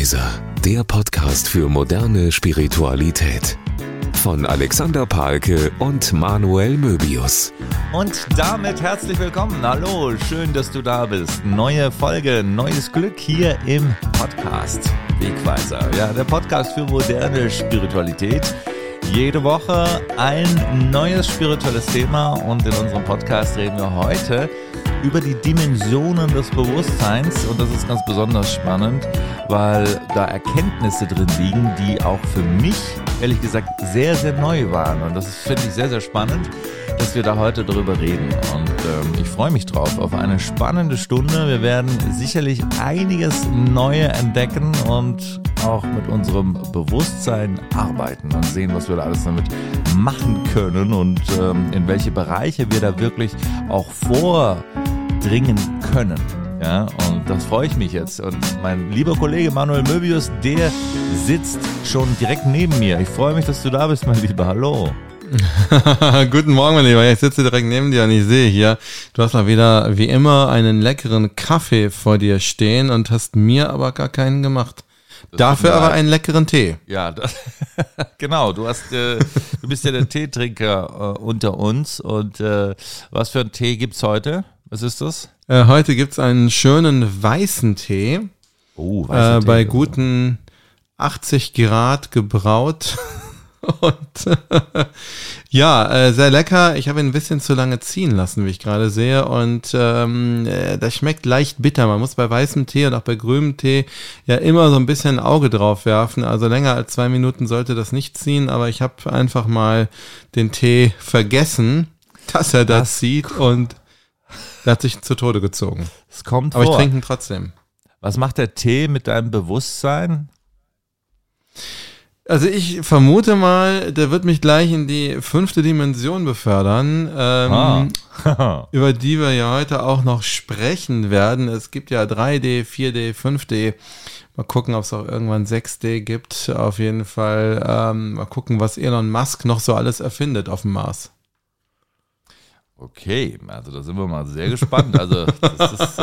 Wegweiser, der Podcast für moderne Spiritualität. Von Alexander Pahlke und Manuel Möbius. Und damit herzlich willkommen. Hallo, schön, dass du da bist. Neue Folge, neues Glück hier im Podcast Wegweiser. Ja, der Podcast für moderne Spiritualität. Jede Woche ein neues spirituelles Thema und in unserem Podcast reden wir heute über die Dimensionen des Bewusstseins und das ist ganz besonders spannend, weil da Erkenntnisse drin liegen, die auch für mich, ehrlich gesagt, sehr, sehr neu waren und das finde ich sehr, sehr spannend, dass wir da heute drüber reden und ich freue mich drauf auf eine spannende Stunde. Wir werden sicherlich einiges Neue entdecken und auch mit unserem Bewusstsein arbeiten und sehen, was wir da alles damit machen können und in welche Bereiche wir da wirklich auch vordringen können. Ja, und das freue ich mich jetzt. Und mein lieber Kollege Manuel Möbius, der sitzt schon direkt neben mir. Ich freue mich, dass du da bist, mein Lieber. Hallo. Guten Morgen, mein Lieber. Ich sitze direkt neben dir und ich sehe hier, du hast mal wieder, wie immer, einen leckeren Kaffee vor dir stehen und hast mir aber gar keinen gemacht. Dafür aber einen leckeren Tee. Ja, genau. Du bist ja der Teetrinker unter uns. Und was für einen Tee gibt's heute? Was ist das? Heute gibt's einen schönen weißen Tee. Oh, weißer Tee. Bei guten 80 Grad gebraut. Und ja, sehr lecker. Ich habe ihn ein bisschen zu lange ziehen lassen, wie ich gerade sehe. Und das schmeckt leicht bitter. Man muss bei weißem Tee und auch bei grünem Tee ja immer so ein bisschen ein Auge drauf werfen. Also länger als 2 Minuten sollte das nicht ziehen. Aber ich habe einfach mal den Tee vergessen, dass er da zieht. Und er hat sich zu Tode gezogen. Es kommt aber vor. Ich trinke ihn trotzdem. Was macht der Tee mit deinem Bewusstsein? Also ich vermute mal, der wird mich gleich in die 5. Dimension befördern, über die wir ja heute auch noch sprechen werden. Es gibt ja 3D, 4D, 5D. Mal gucken, ob es auch irgendwann 6D gibt. Auf jeden Fall mal gucken, was Elon Musk noch so alles erfindet auf dem Mars. Okay, also da sind wir mal sehr gespannt. Also das ist...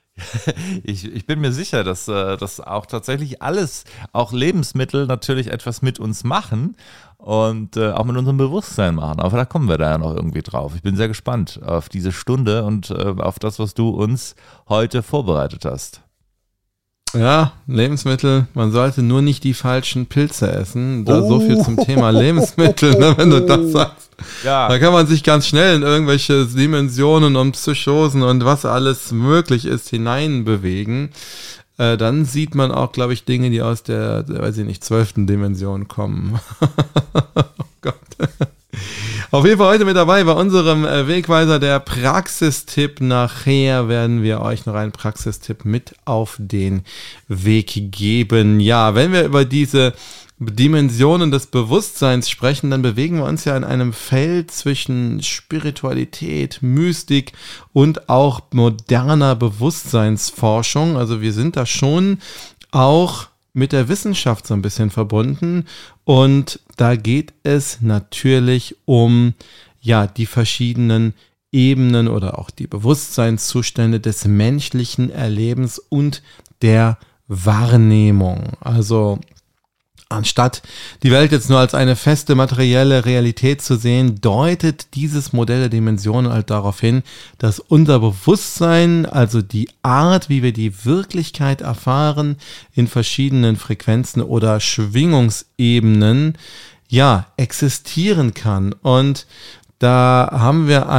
Ich bin mir sicher, dass auch tatsächlich alles, auch Lebensmittel natürlich etwas mit uns machen und auch mit unserem Bewusstsein machen. Aber da kommen wir da ja noch irgendwie drauf. Ich bin sehr gespannt auf diese Stunde und auf das, was du uns heute vorbereitet hast. Ja, Lebensmittel, man sollte nur nicht die falschen Pilze essen. So viel zum Thema Lebensmittel, ne, wenn du das sagst. Ja. Da kann man sich ganz schnell in irgendwelche Dimensionen und Psychosen und was alles möglich ist hineinbewegen. Dann sieht man auch, glaube ich, Dinge, die aus der, weiß ich nicht, 12. Dimension kommen. Oh Gott. Auf jeden Fall heute mit dabei bei unserem Wegweiser der Praxistipp. Nachher werden wir euch noch einen Praxistipp mit auf den Weg geben. Ja, wenn wir über diese Dimensionen des Bewusstseins sprechen, dann bewegen wir uns ja in einem Feld zwischen Spiritualität, Mystik und auch moderner Bewusstseinsforschung. Also wir sind da schon auch mit der Wissenschaft so ein bisschen verbunden und da geht es natürlich um ja die verschiedenen Ebenen oder auch die Bewusstseinszustände des menschlichen Erlebens und der Wahrnehmung. Also anstatt die Welt jetzt nur als eine feste materielle Realität zu sehen, deutet dieses Modell der Dimensionen halt darauf hin, dass unser Bewusstsein, also die Art, wie wir die Wirklichkeit erfahren, in verschiedenen Frequenzen oder Schwingungsebenen, ja, existieren kann. Und da haben wir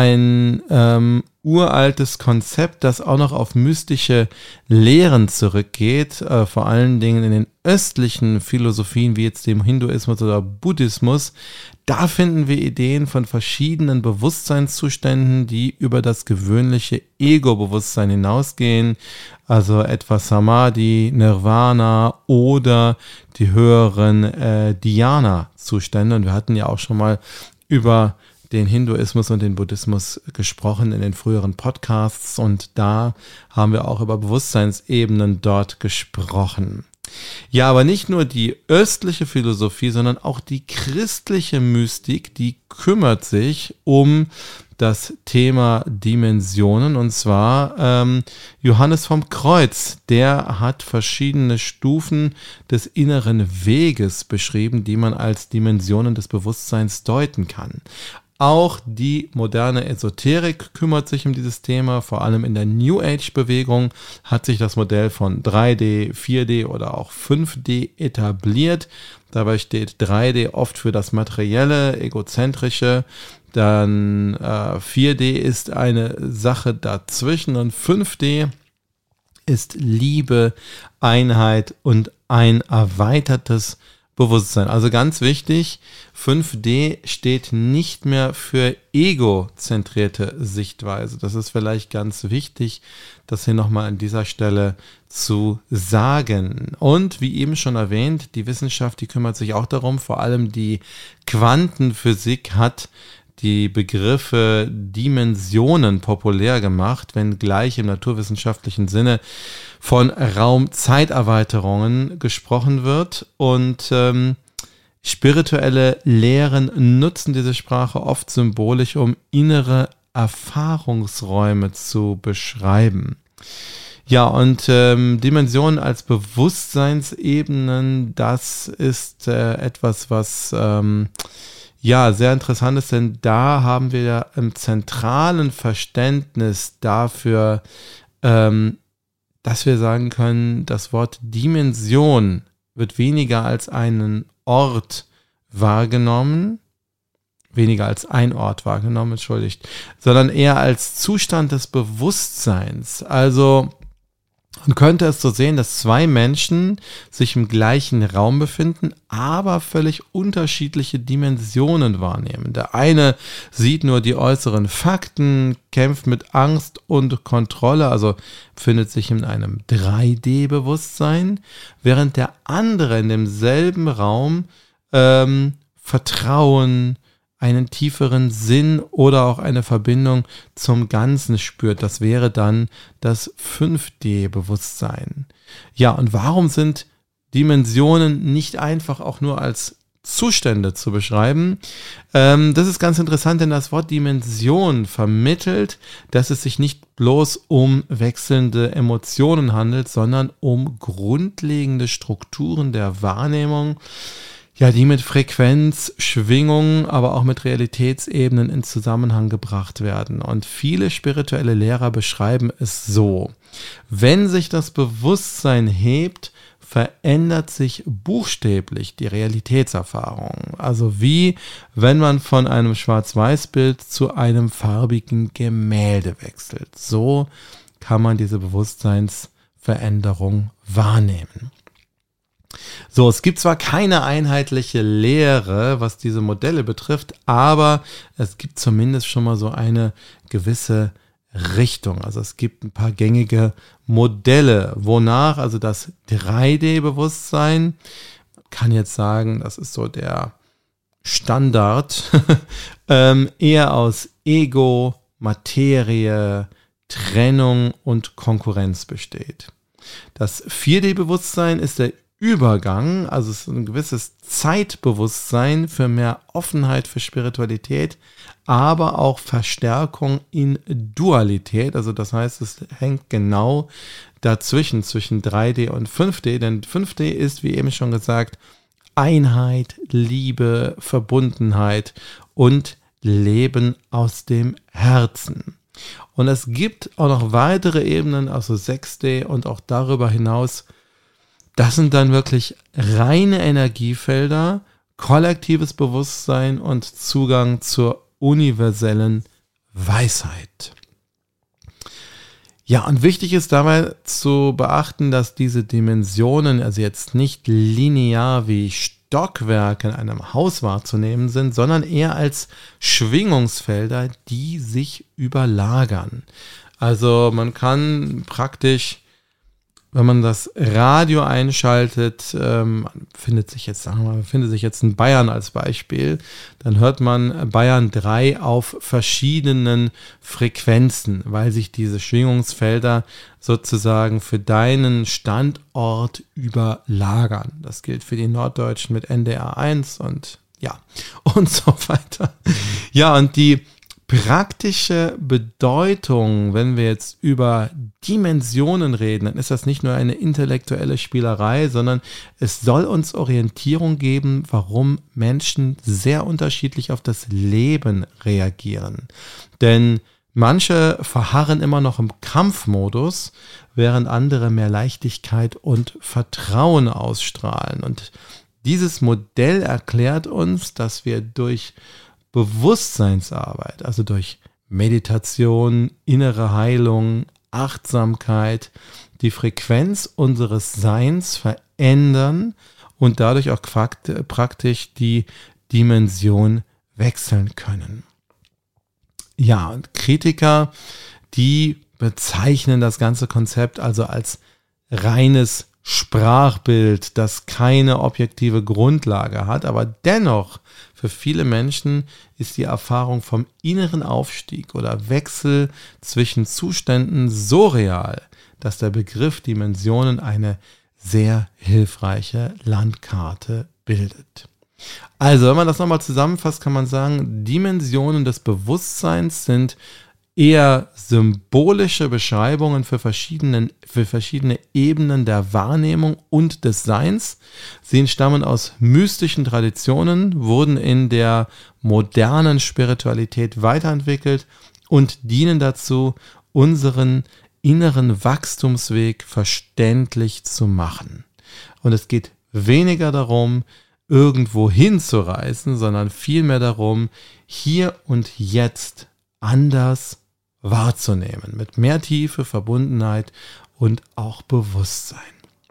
ein uraltes Konzept, das auch noch auf mystische Lehren zurückgeht, vor allen Dingen in den östlichen Philosophien, wie jetzt dem Hinduismus oder Buddhismus. Da finden wir Ideen von verschiedenen Bewusstseinszuständen, die über das gewöhnliche Ego-Bewusstsein hinausgehen, also etwa Samadhi, Nirvana oder die höheren Dhyana-Zustände. Und wir hatten ja auch schon mal über den Hinduismus und den Buddhismus gesprochen in den früheren Podcasts und da haben wir auch über Bewusstseinsebenen dort gesprochen. Ja, aber nicht nur die östliche Philosophie, sondern auch die christliche Mystik, die kümmert sich um das Thema Dimensionen, und zwar Johannes vom Kreuz, der hat verschiedene Stufen des inneren Weges beschrieben, die man als Dimensionen des Bewusstseins deuten kann. Auch die moderne Esoterik kümmert sich um dieses Thema, vor allem in der New Age-Bewegung hat sich das Modell von 3D, 4D oder auch 5D etabliert. Dabei steht 3D oft für das Materielle, Egozentrische, dann 4D ist eine Sache dazwischen und 5D ist Liebe, Einheit und ein erweitertes Bewusstsein. Also ganz wichtig, 5D steht nicht mehr für egozentrierte Sichtweise. Das ist vielleicht ganz wichtig, das hier nochmal an dieser Stelle zu sagen. Und wie eben schon erwähnt, die Wissenschaft, die kümmert sich auch darum, vor allem die Quantenphysik hat die Begriffe Dimensionen populär gemacht, wenngleich im naturwissenschaftlichen Sinne von Raum-Zeiterweiterungen gesprochen wird. Und spirituelle Lehren nutzen diese Sprache oft symbolisch, um innere Erfahrungsräume zu beschreiben. Ja, und Dimensionen als Bewusstseinsebenen, das ist etwas, was sehr interessant ist, denn da haben wir ja im zentralen Verständnis dafür, dass wir sagen können, das Wort Dimension wird weniger als einen Ort wahrgenommen, sondern eher als Zustand des Bewusstseins. Also man könnte es so sehen, dass zwei Menschen sich im gleichen Raum befinden, aber völlig unterschiedliche Dimensionen wahrnehmen. Der eine sieht nur die äußeren Fakten, kämpft mit Angst und Kontrolle, also befindet sich in einem 3D-Bewusstsein, während der andere in demselben Raum Vertrauen, einen tieferen Sinn oder auch eine Verbindung zum Ganzen spürt. Das wäre dann das 5D-Bewusstsein. Ja, und warum sind Dimensionen nicht einfach auch nur als Zustände zu beschreiben? Das ist ganz interessant, denn das Wort Dimension vermittelt, dass es sich nicht bloß um wechselnde Emotionen handelt, sondern um grundlegende Strukturen der Wahrnehmung, ja, die mit Frequenz, Schwingung, aber auch mit Realitätsebenen in Zusammenhang gebracht werden. Und viele spirituelle Lehrer beschreiben es so: Wenn sich das Bewusstsein hebt, verändert sich buchstäblich die Realitätserfahrung. Also wie wenn man von einem Schwarz-Weiß-Bild zu einem farbigen Gemälde wechselt. So kann man diese Bewusstseinsveränderung wahrnehmen. So, es gibt zwar keine einheitliche Lehre, was diese Modelle betrifft, aber es gibt zumindest schon mal so eine gewisse Richtung. Also es gibt ein paar gängige Modelle, wonach also das 3D-Bewusstsein, kann jetzt sagen, das ist so der Standard, eher aus Ego, Materie, Trennung und Konkurrenz besteht. Das 4D-Bewusstsein ist der Übergang, also es ist ein gewisses Zeitbewusstsein für mehr Offenheit für Spiritualität, aber auch Verstärkung in Dualität. Also das heißt, es hängt genau dazwischen, zwischen 3D und 5D, denn 5D ist, wie eben schon gesagt, Einheit, Liebe, Verbundenheit und Leben aus dem Herzen. Und es gibt auch noch weitere Ebenen, also 6D und auch darüber hinaus. Das sind dann wirklich reine Energiefelder, kollektives Bewusstsein und Zugang zur universellen Weisheit. Ja, und wichtig ist dabei zu beachten, dass diese Dimensionen also jetzt nicht linear wie Stockwerke in einem Haus wahrzunehmen sind, sondern eher als Schwingungsfelder, die sich überlagern. Also man kann praktisch wenn man das Radio einschaltet, findet sich jetzt in Bayern als Beispiel, dann hört man Bayern 3 auf verschiedenen Frequenzen, weil sich diese Schwingungsfelder sozusagen für deinen Standort überlagern. Das gilt für die Norddeutschen mit NDR 1 und so weiter. Ja, und die praktische Bedeutung, wenn wir jetzt über Dimensionen reden, dann ist das nicht nur eine intellektuelle Spielerei, sondern es soll uns Orientierung geben, warum Menschen sehr unterschiedlich auf das Leben reagieren. Denn manche verharren immer noch im Kampfmodus, während andere mehr Leichtigkeit und Vertrauen ausstrahlen. Und dieses Modell erklärt uns, dass wir durch Bewusstseinsarbeit, also durch Meditation, innere Heilung, Achtsamkeit, die Frequenz unseres Seins verändern und dadurch auch praktisch die Dimension wechseln können. Ja, und Kritiker, die bezeichnen das ganze Konzept also als reines Sprachbild, das keine objektive Grundlage hat, aber dennoch für viele Menschen ist die Erfahrung vom inneren Aufstieg oder Wechsel zwischen Zuständen so real, dass der Begriff Dimensionen eine sehr hilfreiche Landkarte bildet. Also, wenn man das nochmal zusammenfasst, kann man sagen, Dimensionen des Bewusstseins sind eher symbolische Beschreibungen für verschiedene Ebenen der Wahrnehmung und des Seins. Sie entstammen aus mystischen Traditionen, wurden in der modernen Spiritualität weiterentwickelt und dienen dazu, unseren inneren Wachstumsweg verständlich zu machen. Und es geht weniger darum, irgendwo hinzureisen, sondern vielmehr darum, hier und jetzt anders wahrzunehmen, mit mehr Tiefe, Verbundenheit und auch Bewusstsein.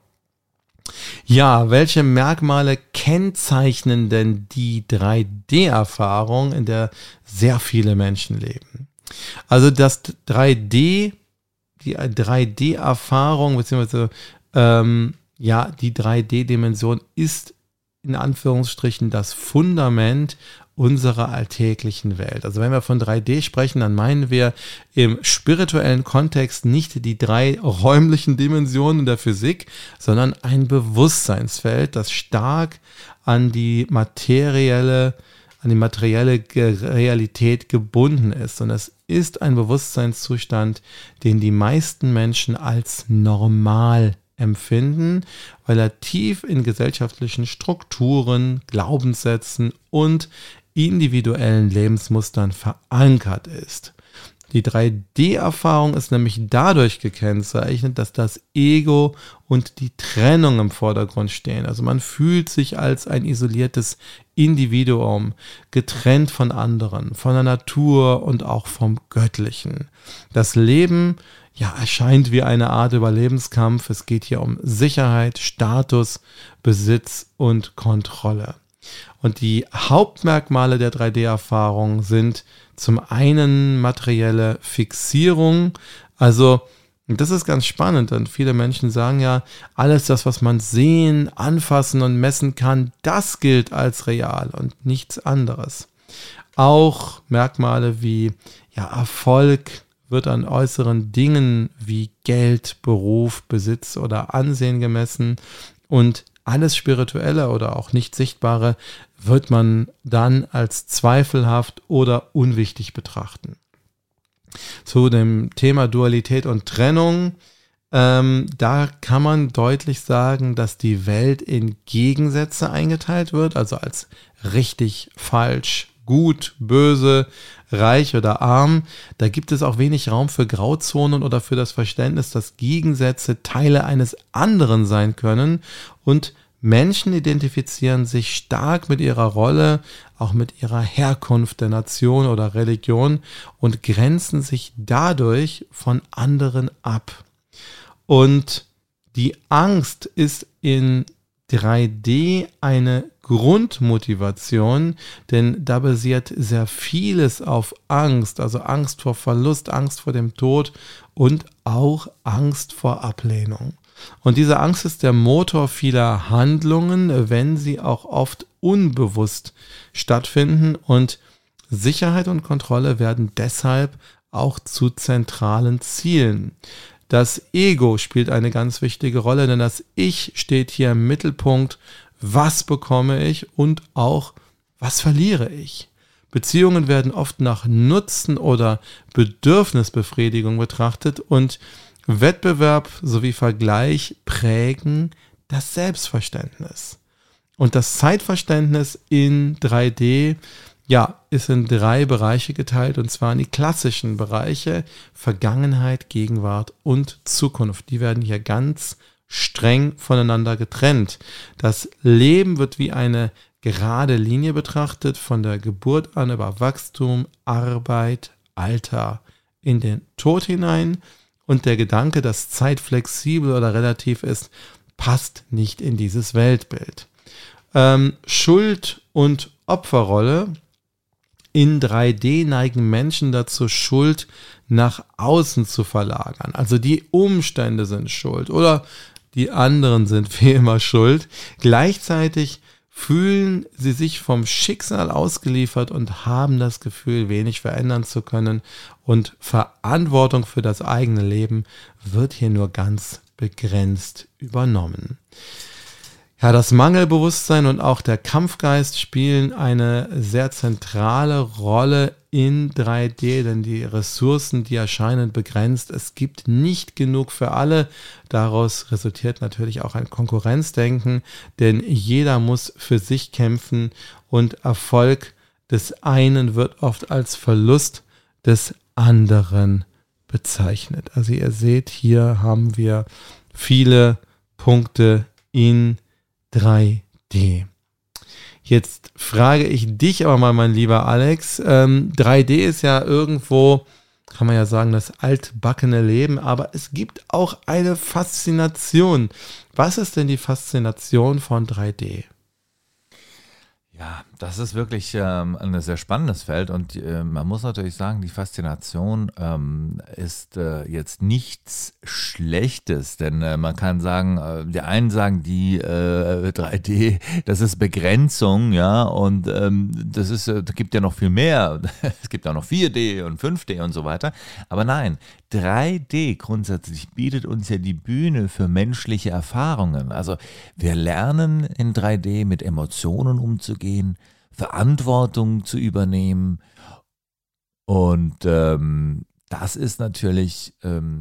Ja, welche Merkmale kennzeichnen denn die 3D-Erfahrung, in der sehr viele Menschen leben? Also das 3D, die 3D-Erfahrung, beziehungsweise die 3D-Dimension ist in Anführungsstrichen das Fundament unserer alltäglichen Welt. Also wenn wir von 3D sprechen, dann meinen wir im spirituellen Kontext nicht die 3 räumlichen Dimensionen der Physik, sondern ein Bewusstseinsfeld, das stark an die materielle Realität gebunden ist. Und es ist ein Bewusstseinszustand, den die meisten Menschen als normal empfinden, weil er tief in gesellschaftlichen Strukturen, Glaubenssätzen und individuellen Lebensmustern verankert ist. Die 3D-Erfahrung ist nämlich dadurch gekennzeichnet, dass das Ego und die Trennung im Vordergrund stehen. Also man fühlt sich als ein isoliertes Individuum, getrennt von anderen, von der Natur und auch vom Göttlichen. Das Leben erscheint wie eine Art Überlebenskampf. Es geht hier um Sicherheit, Status, Besitz und Kontrolle. Und die Hauptmerkmale der 3D-Erfahrung sind zum einen materielle Fixierung. Also das ist ganz spannend, denn viele Menschen sagen ja, alles das, was man sehen, anfassen und messen kann, das gilt als real und nichts anderes. Auch Merkmale wie Erfolg wird an äußeren Dingen wie Geld, Beruf, Besitz oder Ansehen gemessen und alles Spirituelle oder auch nicht Sichtbare wird man dann als zweifelhaft oder unwichtig betrachten. Zu dem Thema Dualität und Trennung, da kann man deutlich sagen, dass die Welt in Gegensätze eingeteilt wird, also als richtig, falsch, gut, böse, reich oder arm. Da gibt es auch wenig Raum für Grauzonen oder für das Verständnis, dass Gegensätze Teile eines anderen sein können und Menschen identifizieren sich stark mit ihrer Rolle, auch mit ihrer Herkunft der Nation oder Religion und grenzen sich dadurch von anderen ab. Und die Angst ist in 3D eine Grundmotivation, denn da basiert sehr vieles auf Angst, also Angst vor Verlust, Angst vor dem Tod und auch Angst vor Ablehnung. Und diese Angst ist der Motor vieler Handlungen, wenn sie auch oft unbewusst stattfinden. Und Sicherheit und Kontrolle werden deshalb auch zu zentralen Zielen. Das Ego spielt eine ganz wichtige Rolle, denn das Ich steht hier im Mittelpunkt. Was bekomme ich und auch, was verliere ich? Beziehungen werden oft nach Nutzen oder Bedürfnisbefriedigung betrachtet und Wettbewerb sowie Vergleich prägen das Selbstverständnis. Und das Zeitverständnis in 3D, ist in 3 Bereiche geteilt, und zwar in die klassischen Bereiche Vergangenheit, Gegenwart und Zukunft. Die werden hier ganz streng voneinander getrennt. Das Leben wird wie eine gerade Linie betrachtet, von der Geburt an über Wachstum, Arbeit, Alter in den Tod hinein. Und der Gedanke, dass Zeit flexibel oder relativ ist, passt nicht in dieses Weltbild. Schuld- und Opferrolle. In 3D neigen Menschen dazu, Schuld nach außen zu verlagern. Also die Umstände sind schuld oder die anderen sind wie immer schuld. Gleichzeitig fühlen sie sich vom Schicksal ausgeliefert und haben das Gefühl, wenig verändern zu können. Und Verantwortung für das eigene Leben wird hier nur ganz begrenzt übernommen. Ja, das Mangelbewusstsein und auch der Kampfgeist spielen eine sehr zentrale Rolle in 3D, denn die Ressourcen, die erscheinen begrenzt. Es gibt nicht genug für alle. Daraus resultiert natürlich auch ein Konkurrenzdenken, denn jeder muss für sich kämpfen und Erfolg des einen wird oft als Verlust des anderen bezeichnet. Also ihr seht, hier haben wir viele Punkte in 3D. Jetzt frage ich dich aber mal, mein lieber Alex, 3D ist ja irgendwo, kann man ja sagen, das altbackene Leben, aber es gibt auch eine Faszination. Was ist denn die Faszination von 3D? Ja, das ist wirklich ein sehr spannendes Feld und man muss natürlich sagen, die Faszination ist jetzt nichts Schlechtes, denn man kann sagen, die einen sagen, die 3D, das ist Begrenzung, ja, und das ist, gibt ja noch viel mehr, es gibt ja noch 4D und 5D und so weiter, aber nein, 3D grundsätzlich bietet uns ja die Bühne für menschliche Erfahrungen. Also wir lernen in 3D mit Emotionen umzugehen, Verantwortung zu übernehmen und das ist natürlich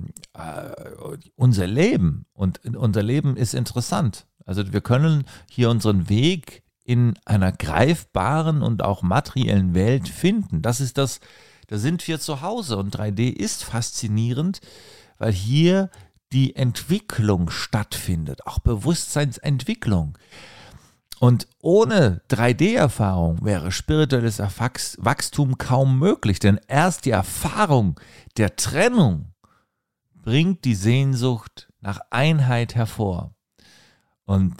unser Leben und unser Leben ist interessant. Also wir können hier unseren Weg in einer greifbaren und auch materiellen Welt finden. Das ist das. Da sind wir zu Hause und 3D ist faszinierend, weil hier die Entwicklung stattfindet, auch Bewusstseinsentwicklung. Und ohne 3D-Erfahrung wäre spirituelles Wachstum kaum möglich, denn erst die Erfahrung der Trennung bringt die Sehnsucht nach Einheit hervor. Und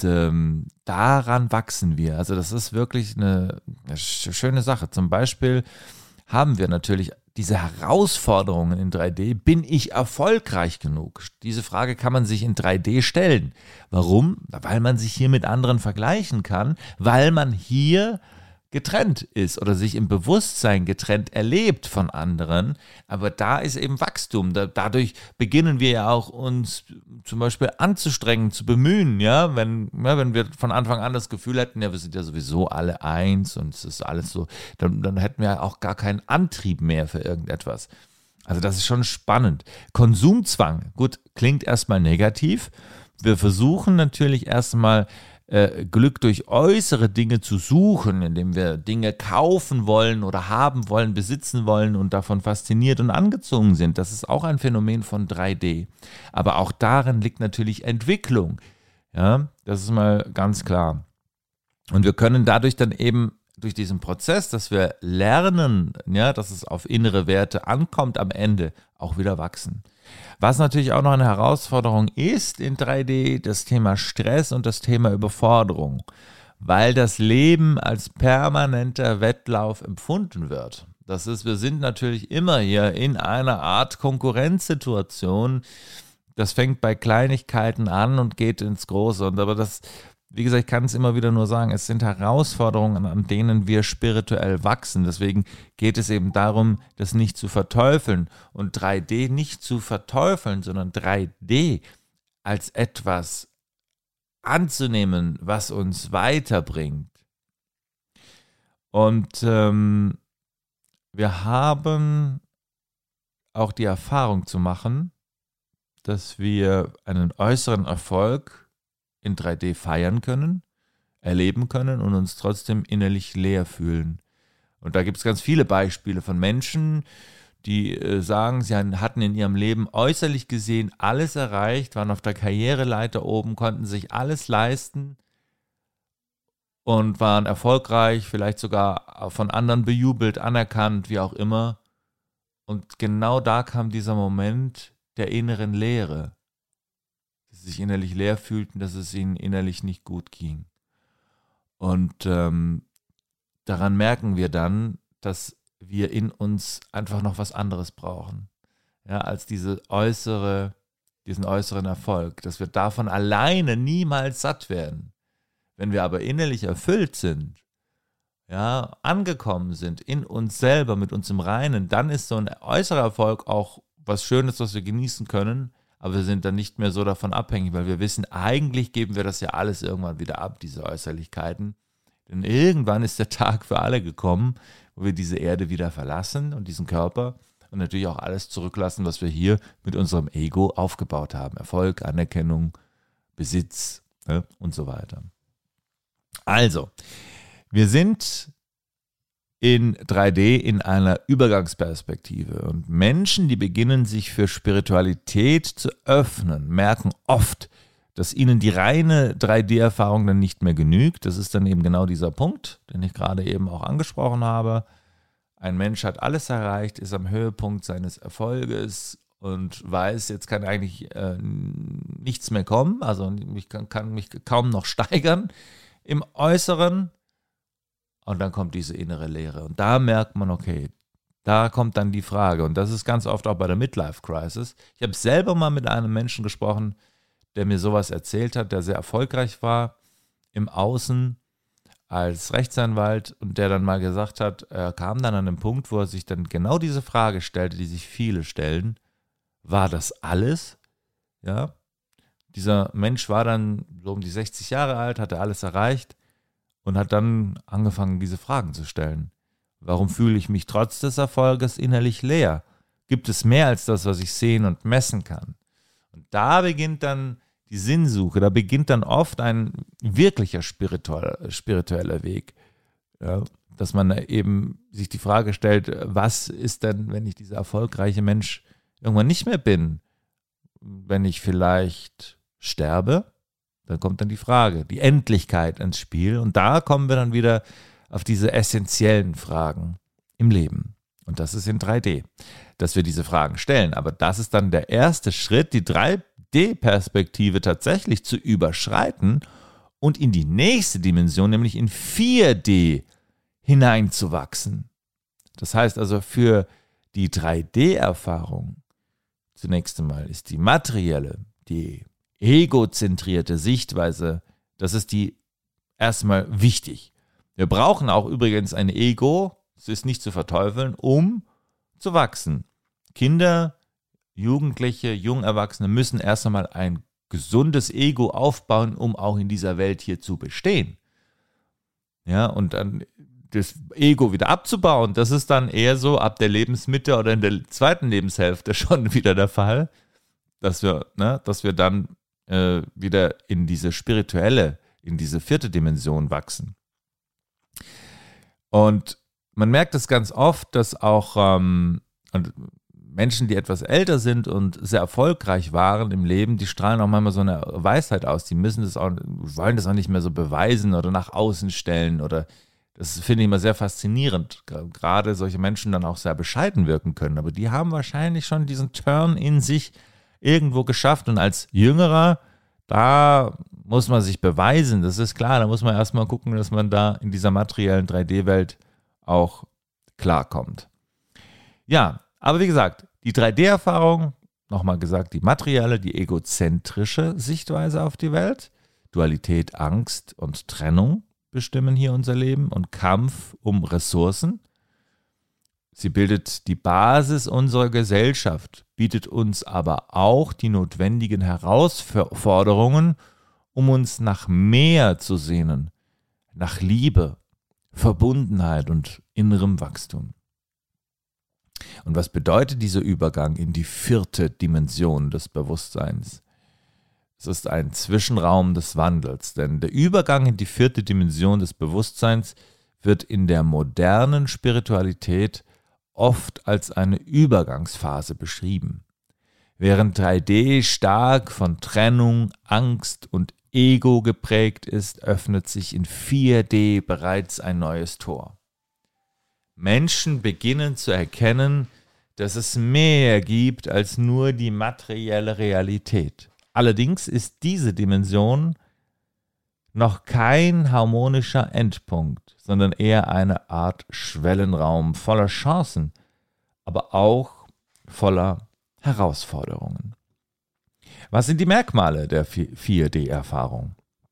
daran wachsen wir. Also das ist wirklich eine schöne Sache. Zum Beispiel haben wir natürlich diese Herausforderungen in 3D. Bin ich erfolgreich genug? Diese Frage kann man sich in 3D stellen. Warum? Weil man sich hier mit anderen vergleichen kann, weil man hier getrennt ist oder sich im Bewusstsein getrennt erlebt von anderen. Aber da ist eben Wachstum. Dadurch beginnen wir ja auch uns zum Beispiel anzustrengen, zu bemühen. Ja? Wenn wir von Anfang an das Gefühl hätten, ja, wir sind ja sowieso alle eins und es ist alles so, dann hätten wir auch gar keinen Antrieb mehr für irgendetwas. Also das ist schon spannend. Konsumzwang, gut, klingt erstmal negativ. Wir versuchen natürlich erstmal Glück durch äußere Dinge zu suchen, indem wir Dinge kaufen wollen oder haben wollen, besitzen wollen und davon fasziniert und angezogen sind. Das ist auch ein Phänomen von 3D. Aber auch darin liegt natürlich Entwicklung. Ja, das ist mal ganz klar. Und wir können dadurch dann eben durch diesen Prozess, dass wir lernen, ja, dass es auf innere Werte ankommt am Ende, auch wieder wachsen. Was natürlich auch noch eine Herausforderung ist in 3D, das Thema Stress und das Thema Überforderung, weil das Leben als permanenter Wettlauf empfunden wird. Das ist, wir sind natürlich immer hier in einer Art Konkurrenzsituation, das fängt bei Kleinigkeiten an und geht ins Große. Aber das, wie gesagt, ich kann es immer wieder nur sagen, es sind Herausforderungen, an denen wir spirituell wachsen. Deswegen geht es eben darum, das nicht zu verteufeln und 3D nicht zu verteufeln, sondern 3D als etwas anzunehmen, was uns weiterbringt. Und wir haben auch die Erfahrung zu machen, dass wir einen äußeren Erfolg in 3D feiern können, erleben können und uns trotzdem innerlich leer fühlen. Und da gibt es ganz viele Beispiele von Menschen, die sagen, sie hatten in ihrem Leben äußerlich gesehen alles erreicht, waren auf der Karriereleiter oben, konnten sich alles leisten und waren erfolgreich, vielleicht sogar von anderen bejubelt, anerkannt, wie auch immer. Und genau da kam dieser Moment der inneren Leere, dass sie sich innerlich leer fühlten, dass es ihnen innerlich nicht gut ging. Und daran merken wir dann, dass wir in uns einfach noch was anderes brauchen, ja, als diesen äußeren Erfolg, dass wir davon alleine niemals satt werden. Wenn wir aber innerlich erfüllt sind, ja, angekommen sind in uns selber, mit uns im Reinen, dann ist so ein äußerer Erfolg auch was Schönes, was wir genießen können, aber wir sind dann nicht mehr so davon abhängig, weil wir wissen, eigentlich geben wir das ja alles irgendwann wieder ab, diese Äußerlichkeiten. Denn irgendwann ist der Tag für alle gekommen, wo wir diese Erde wieder verlassen und diesen Körper und natürlich auch alles zurücklassen, was wir hier mit unserem Ego aufgebaut haben. Erfolg, Anerkennung, Besitz, ne, und so weiter. Also, wir sind in 3D in einer Übergangsperspektive und Menschen, die beginnen, sich für Spiritualität zu öffnen, merken oft, dass ihnen die reine 3D-Erfahrung dann nicht mehr genügt. Das ist dann eben genau dieser Punkt, den ich gerade eben auch angesprochen habe. Ein Mensch hat alles erreicht, ist am Höhepunkt seines Erfolges und weiß, jetzt kann eigentlich nichts mehr kommen, also ich kann mich kaum noch steigern im Äußeren. Und dann kommt diese innere Leere. Und da merkt man, okay, da kommt dann die Frage. Und das ist ganz oft auch bei der Midlife-Crisis. Ich habe selber mal mit einem Menschen gesprochen, der mir sowas erzählt hat, der sehr erfolgreich war im Außen als Rechtsanwalt und der dann mal gesagt hat, er kam dann an einen Punkt, wo er sich dann genau diese Frage stellte, die sich viele stellen. War das alles? Ja. Dieser Mensch war dann so um die 60 Jahre alt, hatte alles erreicht. Und hat dann angefangen, diese Fragen zu stellen. Warum fühle ich mich trotz des Erfolges innerlich leer? Gibt es mehr als das, was ich sehen und messen kann? Und da beginnt dann die Sinnsuche, da beginnt dann oft ein wirklicher spiritueller Weg. Ja, dass man eben sich die Frage stellt, was ist denn, wenn ich dieser erfolgreiche Mensch irgendwann nicht mehr bin? Wenn ich vielleicht sterbe? Dann kommt dann die Frage, die Endlichkeit ins Spiel. Und da kommen wir dann wieder auf diese essentiellen Fragen im Leben. Und das ist in 3D, dass wir diese Fragen stellen. Aber das ist dann der erste Schritt, die 3D-Perspektive tatsächlich zu überschreiten und in die nächste Dimension, nämlich in 4D, hineinzuwachsen. Das heißt also, für die 3D-Erfahrung zunächst einmal ist die materielle, die egozentrierte Sichtweise, das ist die erstmal wichtig. Wir brauchen auch übrigens ein Ego, es ist nicht zu verteufeln, um zu wachsen. Kinder, Jugendliche, Jungerwachsene müssen erst einmal ein gesundes Ego aufbauen, um auch in dieser Welt hier zu bestehen. Ja, und dann das Ego wieder abzubauen, das ist dann eher so ab der Lebensmitte oder in der zweiten Lebenshälfte schon wieder der Fall, dass wir dann wieder in diese spirituelle, in diese 4. Dimension wachsen. Und man merkt es ganz oft, dass auch Menschen, die etwas älter sind und sehr erfolgreich waren im Leben, die strahlen auch manchmal so eine Weisheit aus. Die wollen das auch nicht mehr so beweisen oder nach außen stellen. Oder das finde ich immer sehr faszinierend. Gerade solche Menschen dann auch sehr bescheiden wirken können. Aber die haben wahrscheinlich schon diesen Turn in sich irgendwo geschafft. Und als Jüngerer, da muss man sich beweisen, das ist klar. Da muss man erstmal gucken, dass man da in dieser materiellen 3D-Welt auch klarkommt. Ja, aber wie gesagt, die 3D-Erfahrung nochmal gesagt, die materielle, die egozentrische Sichtweise auf die Welt. Dualität, Angst und Trennung bestimmen hier unser Leben und Kampf um Ressourcen. Sie bildet die Basis unserer Gesellschaft, bietet uns aber auch die notwendigen Herausforderungen, um uns nach mehr zu sehnen, nach Liebe, Verbundenheit und innerem Wachstum. Und was bedeutet dieser Übergang in die 4. Dimension des Bewusstseins? Es ist ein Zwischenraum des Wandels, denn der Übergang in die 4. Dimension des Bewusstseins wird in der modernen Spiritualität oft als eine Übergangsphase beschrieben. Während 3D stark von Trennung, Angst und Ego geprägt ist, öffnet sich in 4D bereits ein neues Tor. Menschen beginnen zu erkennen, dass es mehr gibt als nur die materielle Realität. Allerdings ist diese Dimension noch kein harmonischer Endpunkt, sondern eher eine Art Schwellenraum voller Chancen, aber auch voller Herausforderungen. Was sind die Merkmale der 4D-Erfahrung?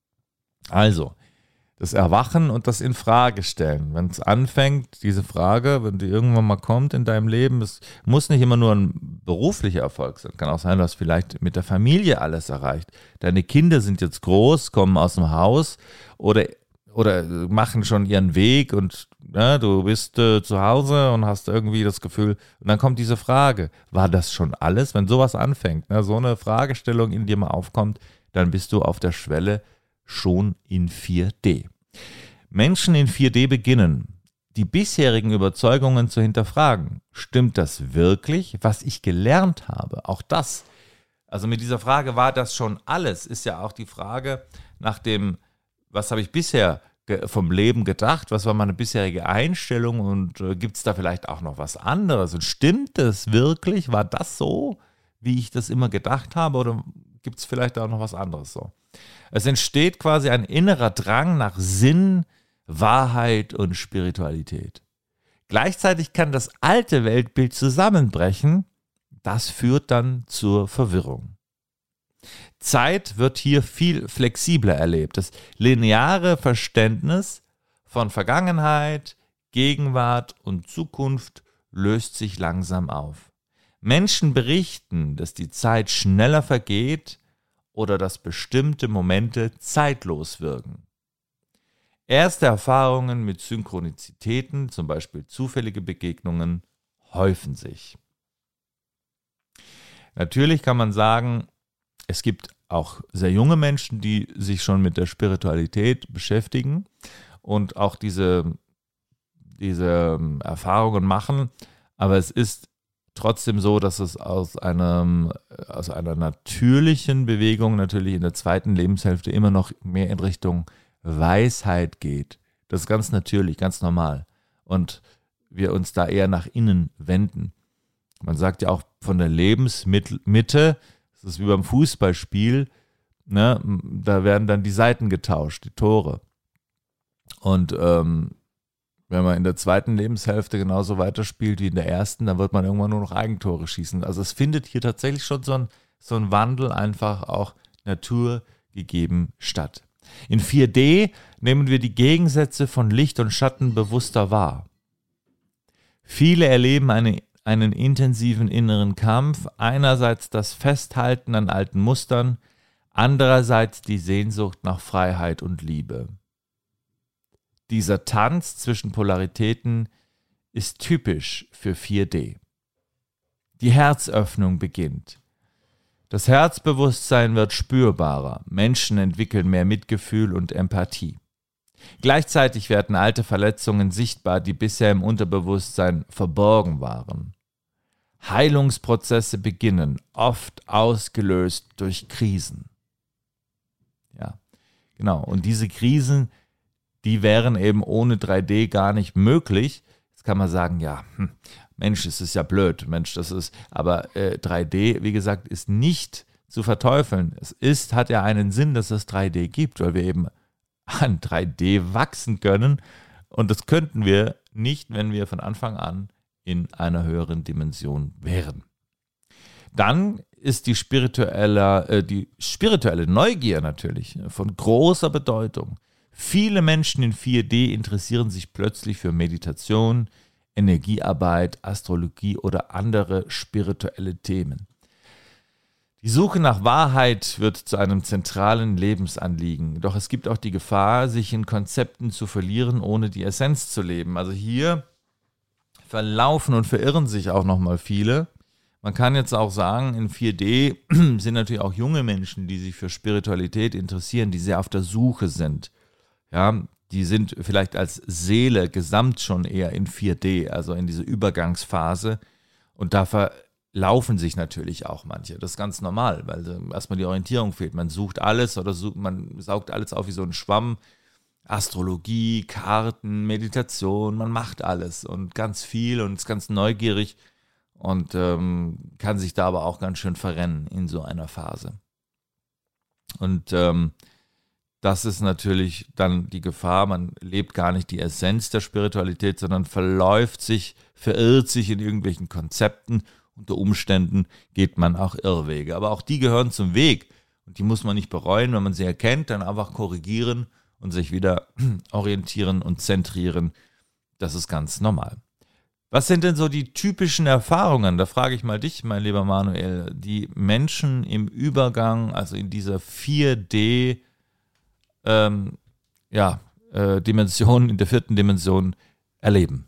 Also, das Erwachen und das Infragestellen. Wenn es anfängt, diese Frage, wenn die irgendwann mal kommt in deinem Leben, es muss nicht immer nur ein beruflicher Erfolg sein. Kann auch sein, dass vielleicht mit der Familie alles erreicht. Deine Kinder sind jetzt groß, kommen aus dem Haus oder machen schon ihren Weg und ja, du bist zu Hause und hast irgendwie das Gefühl, und dann kommt diese Frage, war das schon alles? Wenn sowas anfängt, so eine Fragestellung in dir mal aufkommt, dann bist du auf der Schwelle schon in 4D. Menschen in 4D beginnen, die bisherigen Überzeugungen zu hinterfragen. Stimmt das wirklich, was ich gelernt habe? Auch das, also mit dieser Frage, war das schon alles, ist ja auch die Frage nach dem, was habe ich bisher vom Leben gedacht, was war meine bisherige Einstellung und gibt es da vielleicht auch noch was anderes? Und stimmt das wirklich? War das so, wie ich das immer gedacht habe oder gibt es vielleicht auch noch was anderes so? Es entsteht quasi ein innerer Drang nach Sinn, Wahrheit und Spiritualität. Gleichzeitig kann das alte Weltbild zusammenbrechen. Das führt dann zur Verwirrung. Zeit wird hier viel flexibler erlebt. Das lineare Verständnis von Vergangenheit, Gegenwart und Zukunft löst sich langsam auf. Menschen berichten, dass die Zeit schneller vergeht oder dass bestimmte Momente zeitlos wirken. Erste Erfahrungen mit Synchronizitäten, zum Beispiel zufällige Begegnungen, häufen sich. Natürlich kann man sagen, es gibt auch sehr junge Menschen, die sich schon mit der Spiritualität beschäftigen und auch diese Erfahrungen machen, aber es ist trotzdem so, dass es aus einer natürlichen Bewegung natürlich in der 2. Lebenshälfte immer noch mehr in Richtung Weisheit geht. Das ist ganz natürlich, ganz normal. Und wir uns da eher nach innen wenden. Man sagt ja auch von der Lebensmitte, das ist wie beim Fußballspiel, ne, da werden dann die Seiten getauscht, die Tore. Und wenn man in der 2. Lebenshälfte genauso weiterspielt wie in der 1., dann wird man irgendwann nur noch Eigentore schießen. Also es findet hier tatsächlich schon so ein Wandel einfach auch naturgegeben statt. In 4D nehmen wir die Gegensätze von Licht und Schatten bewusster wahr. Viele erleben einen intensiven inneren Kampf, einerseits das Festhalten an alten Mustern, andererseits die Sehnsucht nach Freiheit und Liebe. Dieser Tanz zwischen Polaritäten ist typisch für 4D. Die Herzöffnung beginnt. Das Herzbewusstsein wird spürbarer, Menschen entwickeln mehr Mitgefühl und Empathie. Gleichzeitig werden alte Verletzungen sichtbar, die bisher im Unterbewusstsein verborgen waren. Heilungsprozesse beginnen, oft ausgelöst durch Krisen. Ja, genau. Und diese Krisen, die wären eben ohne 3D gar nicht möglich. Jetzt kann man sagen, ja, Mensch, es ist ja blöd, aber 3D, wie gesagt, ist nicht zu verteufeln. Hat ja einen Sinn, dass es 3D gibt, weil wir eben an 3D wachsen können und das könnten wir nicht, wenn wir von Anfang an in einer höheren Dimension wären. dann ist die spirituelle Neugier natürlich von großer Bedeutung. Viele Menschen in 4D interessieren sich plötzlich für Meditation, Energiearbeit, Astrologie oder andere spirituelle Themen. Die Suche nach Wahrheit wird zu einem zentralen Lebensanliegen. Doch es gibt auch die Gefahr, sich in Konzepten zu verlieren, ohne die Essenz zu leben. Also hier verlaufen und verirren sich auch nochmal viele. Man kann jetzt auch sagen, in 4D sind natürlich auch junge Menschen, die sich für Spiritualität interessieren, die sehr auf der Suche sind. Ja, die sind vielleicht als Seele gesamt schon eher in 4D, also in diese Übergangsphase. Und da verlaufen sich natürlich auch manche. Das ist ganz normal, weil erstmal die Orientierung fehlt. Man sucht alles oder man saugt alles auf wie so ein Schwamm. Astrologie, Karten, Meditation, man macht alles und ganz viel und ist ganz neugierig. Und kann sich da aber auch ganz schön verrennen in so einer Phase. Und das ist natürlich dann die Gefahr, man lebt gar nicht die Essenz der Spiritualität, sondern verirrt sich in irgendwelchen Konzepten. Unter Umständen geht man auch Irrwege. Aber auch die gehören zum Weg und die muss man nicht bereuen, wenn man sie erkennt, dann einfach korrigieren und sich wieder orientieren und zentrieren. Das ist ganz normal. Was sind denn so die typischen Erfahrungen? Da frage ich mal dich, mein lieber Manuel, die Menschen im Übergang, also in dieser 4D Dimension, in der 4. Dimension erleben?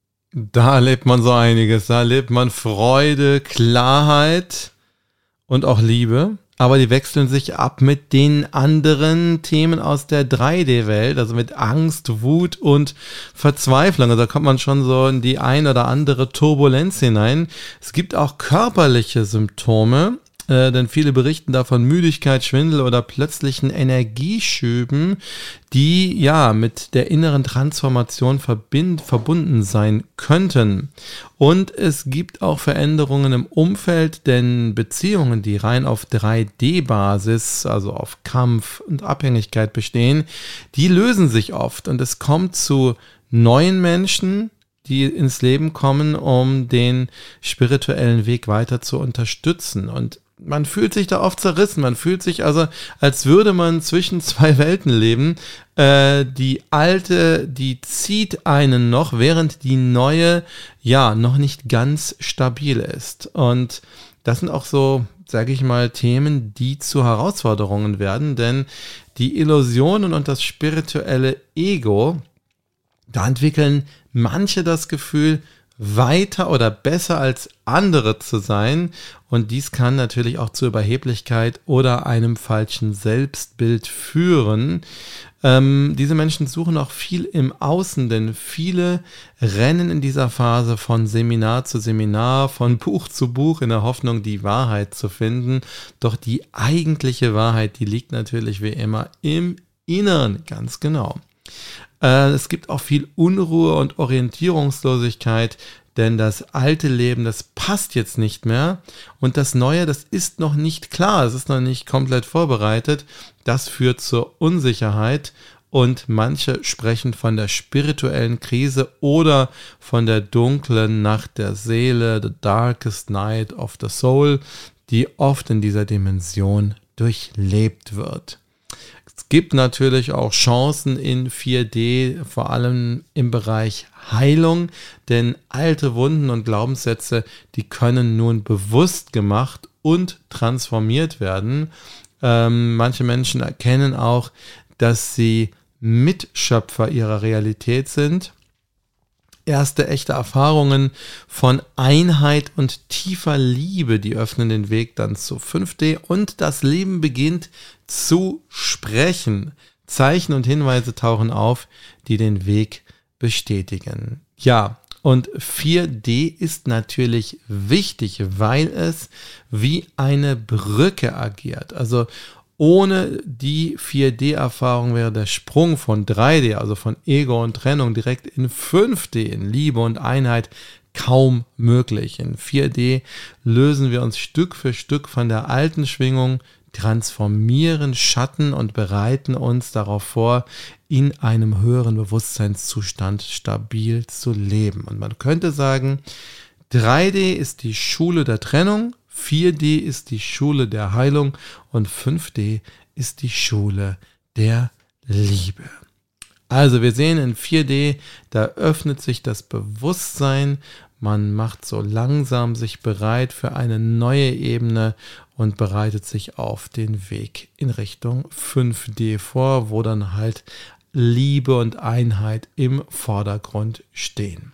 Da erlebt man so einiges. Da erlebt man Freude, Klarheit und auch Liebe. Aber die wechseln sich ab mit den anderen Themen aus der 3D-Welt, also mit Angst, Wut und Verzweiflung. Also da kommt man schon so in die ein oder andere Turbulenz hinein. Es gibt auch körperliche Symptome, denn viele berichten da von Müdigkeit, Schwindel oder plötzlichen Energieschüben, die ja mit der inneren Transformation verbunden sein könnten. Und es gibt auch Veränderungen im Umfeld, denn Beziehungen, die rein auf 3D-Basis, also auf Kampf und Abhängigkeit bestehen, die lösen sich oft und es kommt zu neuen Menschen, die ins Leben kommen, um den spirituellen Weg weiter zu unterstützen. Und man fühlt sich da oft zerrissen. Man fühlt sich also, als würde man zwischen zwei Welten leben. Die alte, die zieht einen noch, während die neue ja noch nicht ganz stabil ist. Und das sind auch so, sage ich mal, Themen, die zu Herausforderungen werden, denn die Illusionen und das spirituelle Ego, da entwickeln manche das Gefühl, weiter oder besser als andere zu sein, und dies kann natürlich auch zur Überheblichkeit oder einem falschen Selbstbild führen. Diese Menschen suchen auch viel im Außen, denn viele rennen in dieser Phase von Seminar zu Seminar, von Buch zu Buch in der Hoffnung, die Wahrheit zu finden. Doch die eigentliche Wahrheit, die liegt natürlich wie immer im Inneren, ganz genau. Es gibt auch viel Unruhe und Orientierungslosigkeit, denn das alte Leben, das passt jetzt nicht mehr, und das Neue, das ist noch nicht klar, es ist noch nicht komplett vorbereitet. Das führt zur Unsicherheit, und manche sprechen von der spirituellen Krise oder von der dunklen Nacht der Seele, the darkest night of the soul, die oft in dieser Dimension durchlebt wird. Es gibt natürlich auch Chancen in 4D, vor allem im Bereich Heilung, denn alte Wunden und Glaubenssätze, die können nun bewusst gemacht und transformiert werden. Manche Menschen erkennen auch, dass sie Mitschöpfer ihrer Realität sind. Erste echte Erfahrungen von Einheit und tiefer Liebe, die öffnen den Weg dann zu 5D, und das Leben beginnt zu sprechen. Zeichen und Hinweise tauchen auf, die den Weg bestätigen. Ja, und 4D ist natürlich wichtig, weil es wie eine Brücke agiert. Also ohne die 4D-Erfahrung wäre der Sprung von 3D, also von Ego und Trennung, direkt in 5D, in Liebe und Einheit, kaum möglich. In 4D lösen wir uns Stück für Stück von der alten Schwingung, transformieren Schatten und bereiten uns darauf vor, in einem höheren Bewusstseinszustand stabil zu leben. Und man könnte sagen, 3D ist die Schule der Trennung, 4D ist die Schule der Heilung und 5D ist die Schule der Liebe. Also wir sehen in 4D, da öffnet sich das Bewusstsein, man macht so langsam sich bereit für eine neue Ebene und bereitet sich auf den Weg in Richtung 5D vor, wo dann halt Liebe und Einheit im Vordergrund stehen.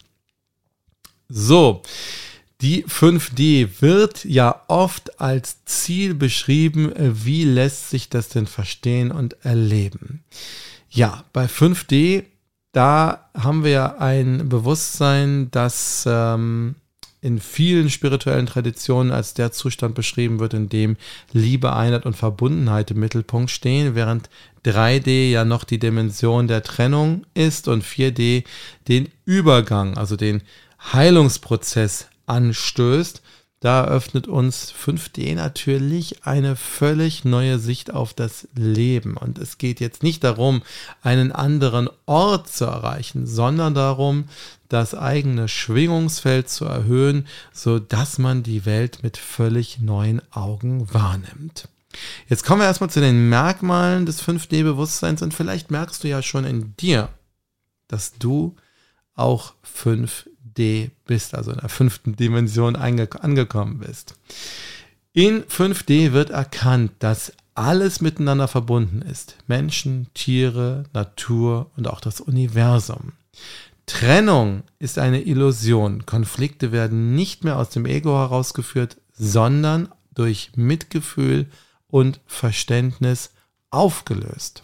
So, die 5D wird ja oft als Ziel beschrieben. Wie lässt sich das denn verstehen und erleben? Ja, bei 5D, da haben wir ja ein Bewusstsein, das in vielen spirituellen Traditionen als der Zustand beschrieben wird, in dem Liebe, Einheit und Verbundenheit im Mittelpunkt stehen, während 3D ja noch die Dimension der Trennung ist und 4D den Übergang, also den Heilungsprozess anstößt. Da eröffnet uns 5D natürlich eine völlig neue Sicht auf das Leben. Und es geht jetzt nicht darum, einen anderen Ort zu erreichen, sondern darum, das eigene Schwingungsfeld zu erhöhen, sodass man die Welt mit völlig neuen Augen wahrnimmt. Jetzt kommen wir erstmal zu den Merkmalen des 5D-Bewusstseins und vielleicht merkst du ja schon in dir, dass du auch 5D bist, also in der 5. Dimension angekommen bist. In 5D wird erkannt, dass alles miteinander verbunden ist. Menschen, Tiere, Natur und auch das Universum. Trennung ist eine Illusion. Konflikte werden nicht mehr aus dem Ego herausgeführt, sondern durch Mitgefühl und Verständnis aufgelöst.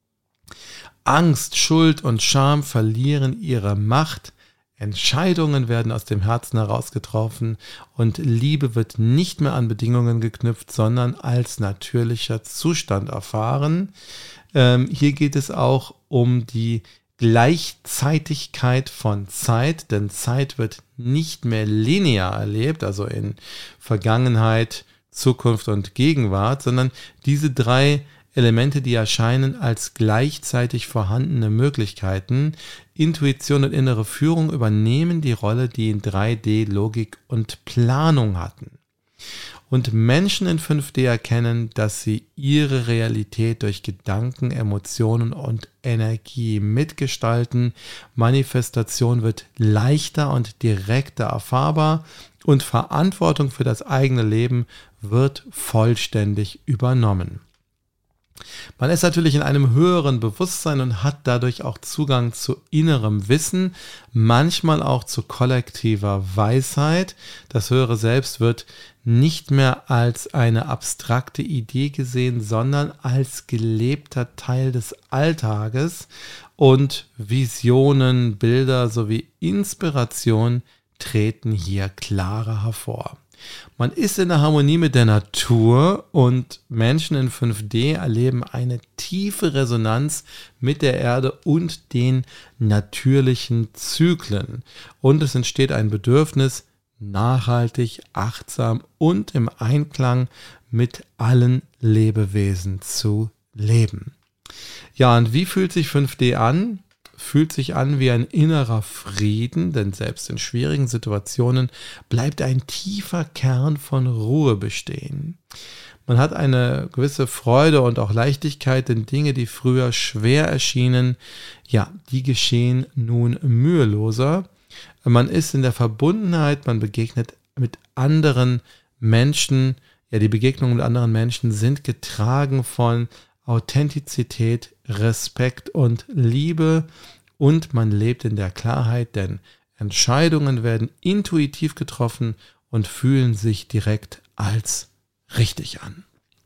Angst, Schuld und Scham verlieren ihre Macht. Entscheidungen werden aus dem Herzen heraus getroffen und Liebe wird nicht mehr an Bedingungen geknüpft, sondern als natürlicher Zustand erfahren. Hier geht es auch um die Gleichzeitigkeit von Zeit, denn Zeit wird nicht mehr linear erlebt, also in Vergangenheit, Zukunft und Gegenwart, sondern diese 3 Elemente, die erscheinen als gleichzeitig vorhandene Möglichkeiten. Intuition und innere Führung übernehmen die Rolle, die in 3D Logik und Planung hatten. Und Menschen in 5D erkennen, dass sie ihre Realität durch Gedanken, Emotionen und Energie mitgestalten. Manifestation wird leichter und direkter erfahrbar und Verantwortung für das eigene Leben wird vollständig übernommen. Man ist natürlich in einem höheren Bewusstsein und hat dadurch auch Zugang zu innerem Wissen, manchmal auch zu kollektiver Weisheit. Das höhere Selbst wird nicht mehr als eine abstrakte Idee gesehen, sondern als gelebter Teil des Alltages und Visionen, Bilder sowie Inspiration treten hier klarer hervor. Man ist in der Harmonie mit der Natur und Menschen in 5D erleben eine tiefe Resonanz mit der Erde und den natürlichen Zyklen. Und es entsteht ein Bedürfnis, nachhaltig, achtsam und im Einklang mit allen Lebewesen zu leben. Ja, und wie fühlt sich 5D an? Fühlt sich an wie ein innerer Frieden, denn selbst in schwierigen Situationen bleibt ein tiefer Kern von Ruhe bestehen. Man hat eine gewisse Freude und auch Leichtigkeit, denn Dinge, die früher schwer erschienen, ja, die geschehen nun müheloser. Man ist in der Verbundenheit, man begegnet mit anderen Menschen, ja, die Begegnungen mit anderen Menschen sind getragen von Authentizität, Respekt und Liebe und man lebt in der Klarheit, denn Entscheidungen werden intuitiv getroffen und fühlen sich direkt als richtig an.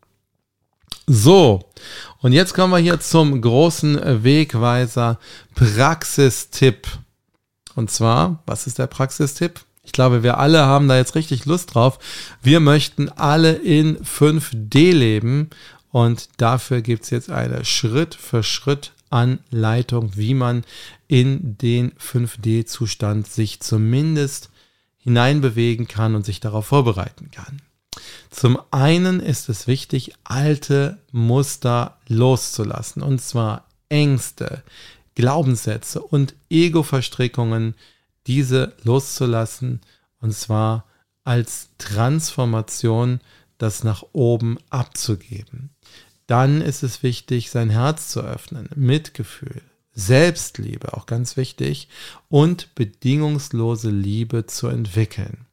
So, und jetzt kommen wir hier zum großen Wegweiser Praxistipp. Und zwar, was ist der Praxistipp? Ich glaube, wir alle haben da jetzt richtig Lust drauf. Wir möchten alle in 5D leben. Und dafür gibt es jetzt eine Schritt-für-Schritt-Anleitung, wie man in den 5D-Zustand sich zumindest hineinbewegen kann und sich darauf vorbereiten kann. Zum einen ist es wichtig, alte Muster loszulassen, und zwar Ängste, Glaubenssätze und Ego-Verstrickungen, diese loszulassen, und zwar als Transformation, das nach oben abzugeben. Dann ist es wichtig, sein Herz zu öffnen, Mitgefühl, Selbstliebe, auch ganz wichtig, und bedingungslose Liebe zu entwickeln.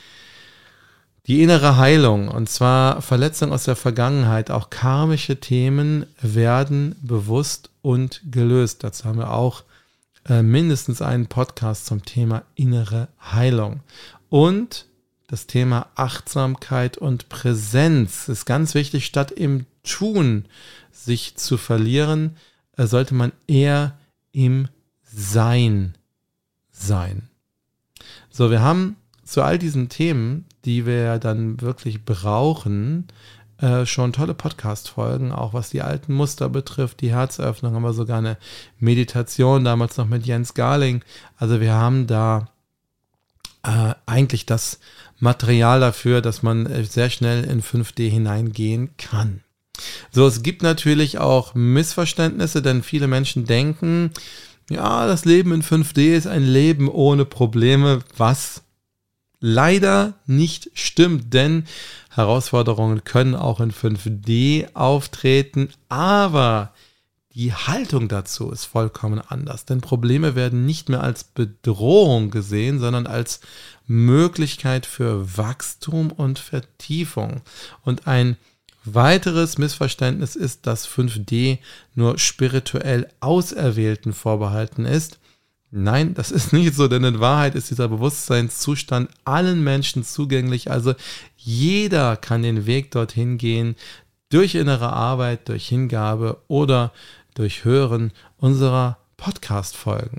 Die innere Heilung, und zwar Verletzungen aus der Vergangenheit, auch karmische Themen werden bewusst und gelöst. Dazu haben wir auch mindestens einen Podcast zum Thema innere Heilung. Und das Thema Achtsamkeit und Präsenz ist ganz wichtig. Statt im Tun sich zu verlieren, sollte man eher im Sein sein. So, wir haben zu all diesen Themen, die wir dann wirklich brauchen, schon tolle Podcast-Folgen, auch was die alten Muster betrifft, die Herzöffnung, haben wir sogar eine Meditation, damals noch mit Jens Garling. Also wir haben da eigentlich das Material dafür, dass man sehr schnell in 5D hineingehen kann. So, es gibt natürlich auch Missverständnisse, denn viele Menschen denken, ja, das Leben in 5D ist ein Leben ohne Probleme, was leider nicht stimmt, denn Herausforderungen können auch in 5D auftreten, aber die Haltung dazu ist vollkommen anders, denn Probleme werden nicht mehr als Bedrohung gesehen, sondern als Möglichkeit für Wachstum und Vertiefung. Und ein weiteres Missverständnis ist, dass 5D nur spirituell Auserwählten vorbehalten ist. Nein, das ist nicht so, denn in Wahrheit ist dieser Bewusstseinszustand allen Menschen zugänglich. Also jeder kann den Weg dorthin gehen, durch innere Arbeit, durch Hingabe oder durch Hören unserer Podcast-Folgen.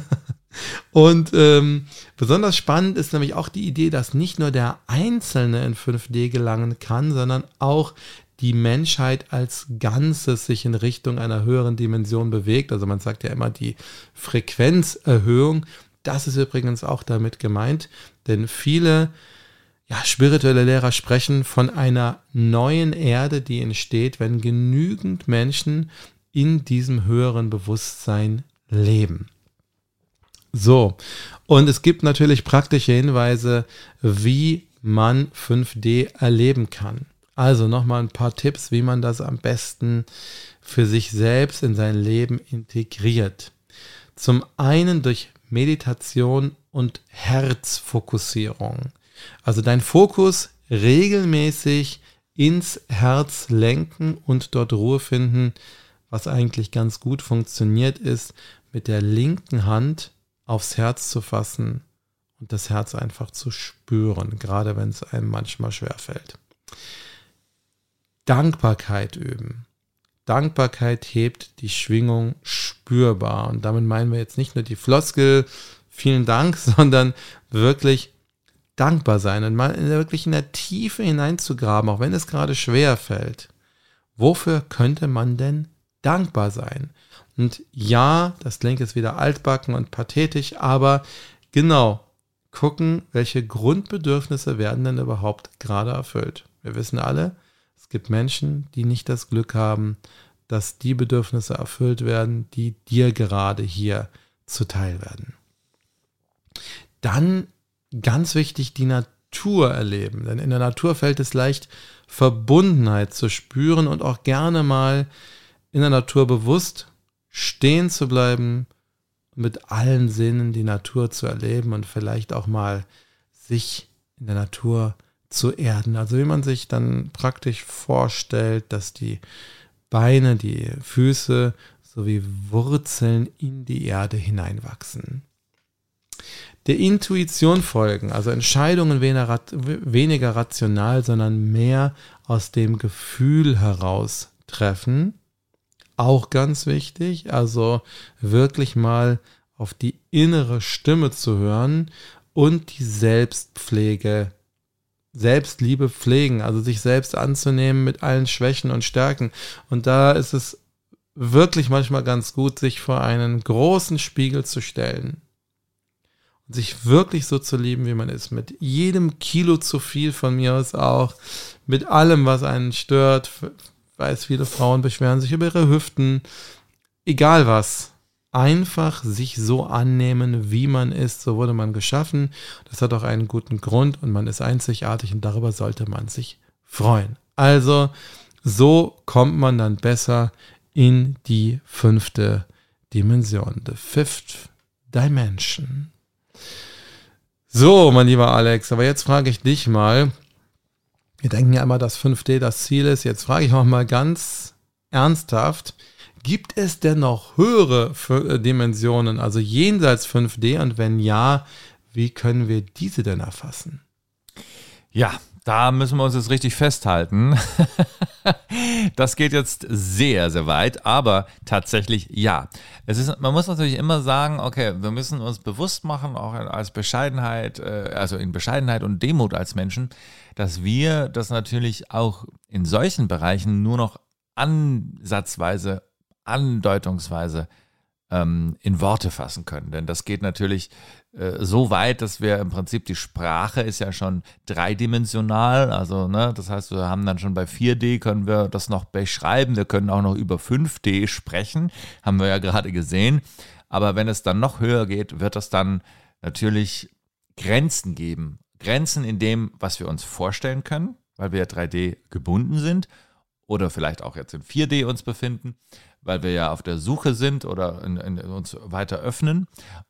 Und besonders spannend ist nämlich auch die Idee, dass nicht nur der Einzelne in 5D gelangen kann, sondern auch die Menschheit als Ganzes sich in Richtung einer höheren Dimension bewegt. Also man sagt ja immer die Frequenzerhöhung. Das ist übrigens auch damit gemeint, denn viele spirituelle Lehrer sprechen von einer neuen Erde, die entsteht, wenn genügend Menschen in diesem höheren Bewusstsein leben. So, und es gibt natürlich praktische Hinweise, wie man 5D erleben kann. Also nochmal ein paar Tipps, wie man das am besten für sich selbst in sein Leben integriert. Zum einen durch Meditation und Herzfokussierung. Also dein Fokus regelmäßig ins Herz lenken und dort Ruhe finden, was eigentlich ganz gut funktioniert ist, mit der linken Hand aufs Herz zu fassen und das Herz einfach zu spüren, gerade wenn es einem manchmal schwerfällt. Dankbarkeit üben. Dankbarkeit hebt die Schwingung spürbar. Und damit meinen wir jetzt nicht nur die Floskel, vielen Dank, sondern wirklich dankbar sein und mal wirklich in der Tiefe hineinzugraben, auch wenn es gerade schwer fällt. Wofür könnte man denn dankbar sein? Und ja, das klingt jetzt wieder altbacken und pathetisch, aber genau, gucken, welche Grundbedürfnisse werden denn überhaupt gerade erfüllt. Wir wissen alle, es gibt Menschen, die nicht das Glück haben, dass die Bedürfnisse erfüllt werden, die dir gerade hier zuteil werden. Dann ganz wichtig, die Natur erleben, denn in der Natur fällt es leicht, Verbundenheit zu spüren und auch gerne mal in der Natur bewusst stehen zu bleiben, mit allen Sinnen die Natur zu erleben und vielleicht auch mal sich in der Natur zu erden. Also wie man sich dann praktisch vorstellt, dass die Beine, die Füße sowie Wurzeln in die Erde hineinwachsen. Der Intuition folgen, also Entscheidungen weniger rational, sondern mehr aus dem Gefühl heraus treffen. Auch ganz wichtig, also wirklich mal auf die innere Stimme zu hören und die Selbstpflege, Selbstliebe pflegen, also sich selbst anzunehmen mit allen Schwächen und Stärken. Und da ist es wirklich manchmal ganz gut, sich vor einen großen Spiegel zu stellen und sich wirklich so zu lieben, wie man ist, mit jedem Kilo zu viel von mir aus auch, mit allem, was einen stört. Ich weiß, viele Frauen beschweren sich über ihre Hüften, egal was. einfach sich so annehmen, wie man ist. So wurde man geschaffen. Das hat auch einen guten Grund und man ist einzigartig und darüber sollte man sich freuen. Also so kommt man dann besser in die 5. Dimension. The 5th Dimension. So, mein lieber Alex, aber jetzt frage ich dich mal, wir denken ja immer, dass 5D das Ziel ist. Jetzt frage ich auch mal ganz ernsthaft, gibt es denn noch höhere Dimensionen, also jenseits 5D? Und wenn ja, wie können wir diese denn erfassen? Ja, da müssen wir uns jetzt richtig festhalten. Das geht jetzt sehr, sehr weit, aber tatsächlich ja. Man muss natürlich immer sagen, okay, wir müssen uns bewusst machen, auch als Bescheidenheit, also in Bescheidenheit und Demut als Menschen, dass wir das natürlich auch in solchen Bereichen nur noch ansatzweise, andeutungsweise in Worte fassen können. Denn das geht natürlich so weit, dass wir im Prinzip, die Sprache ist ja schon dreidimensional, also das heißt, wir haben dann schon bei 4D, können wir das noch beschreiben, wir können auch noch über 5D sprechen, haben wir ja gerade gesehen, aber wenn es dann noch höher geht, wird es dann natürlich Grenzen geben, Grenzen in dem, was wir uns vorstellen können, weil wir ja 3D gebunden sind oder vielleicht auch jetzt in 4D uns befinden, weil wir ja auf der Suche sind oder uns weiter öffnen.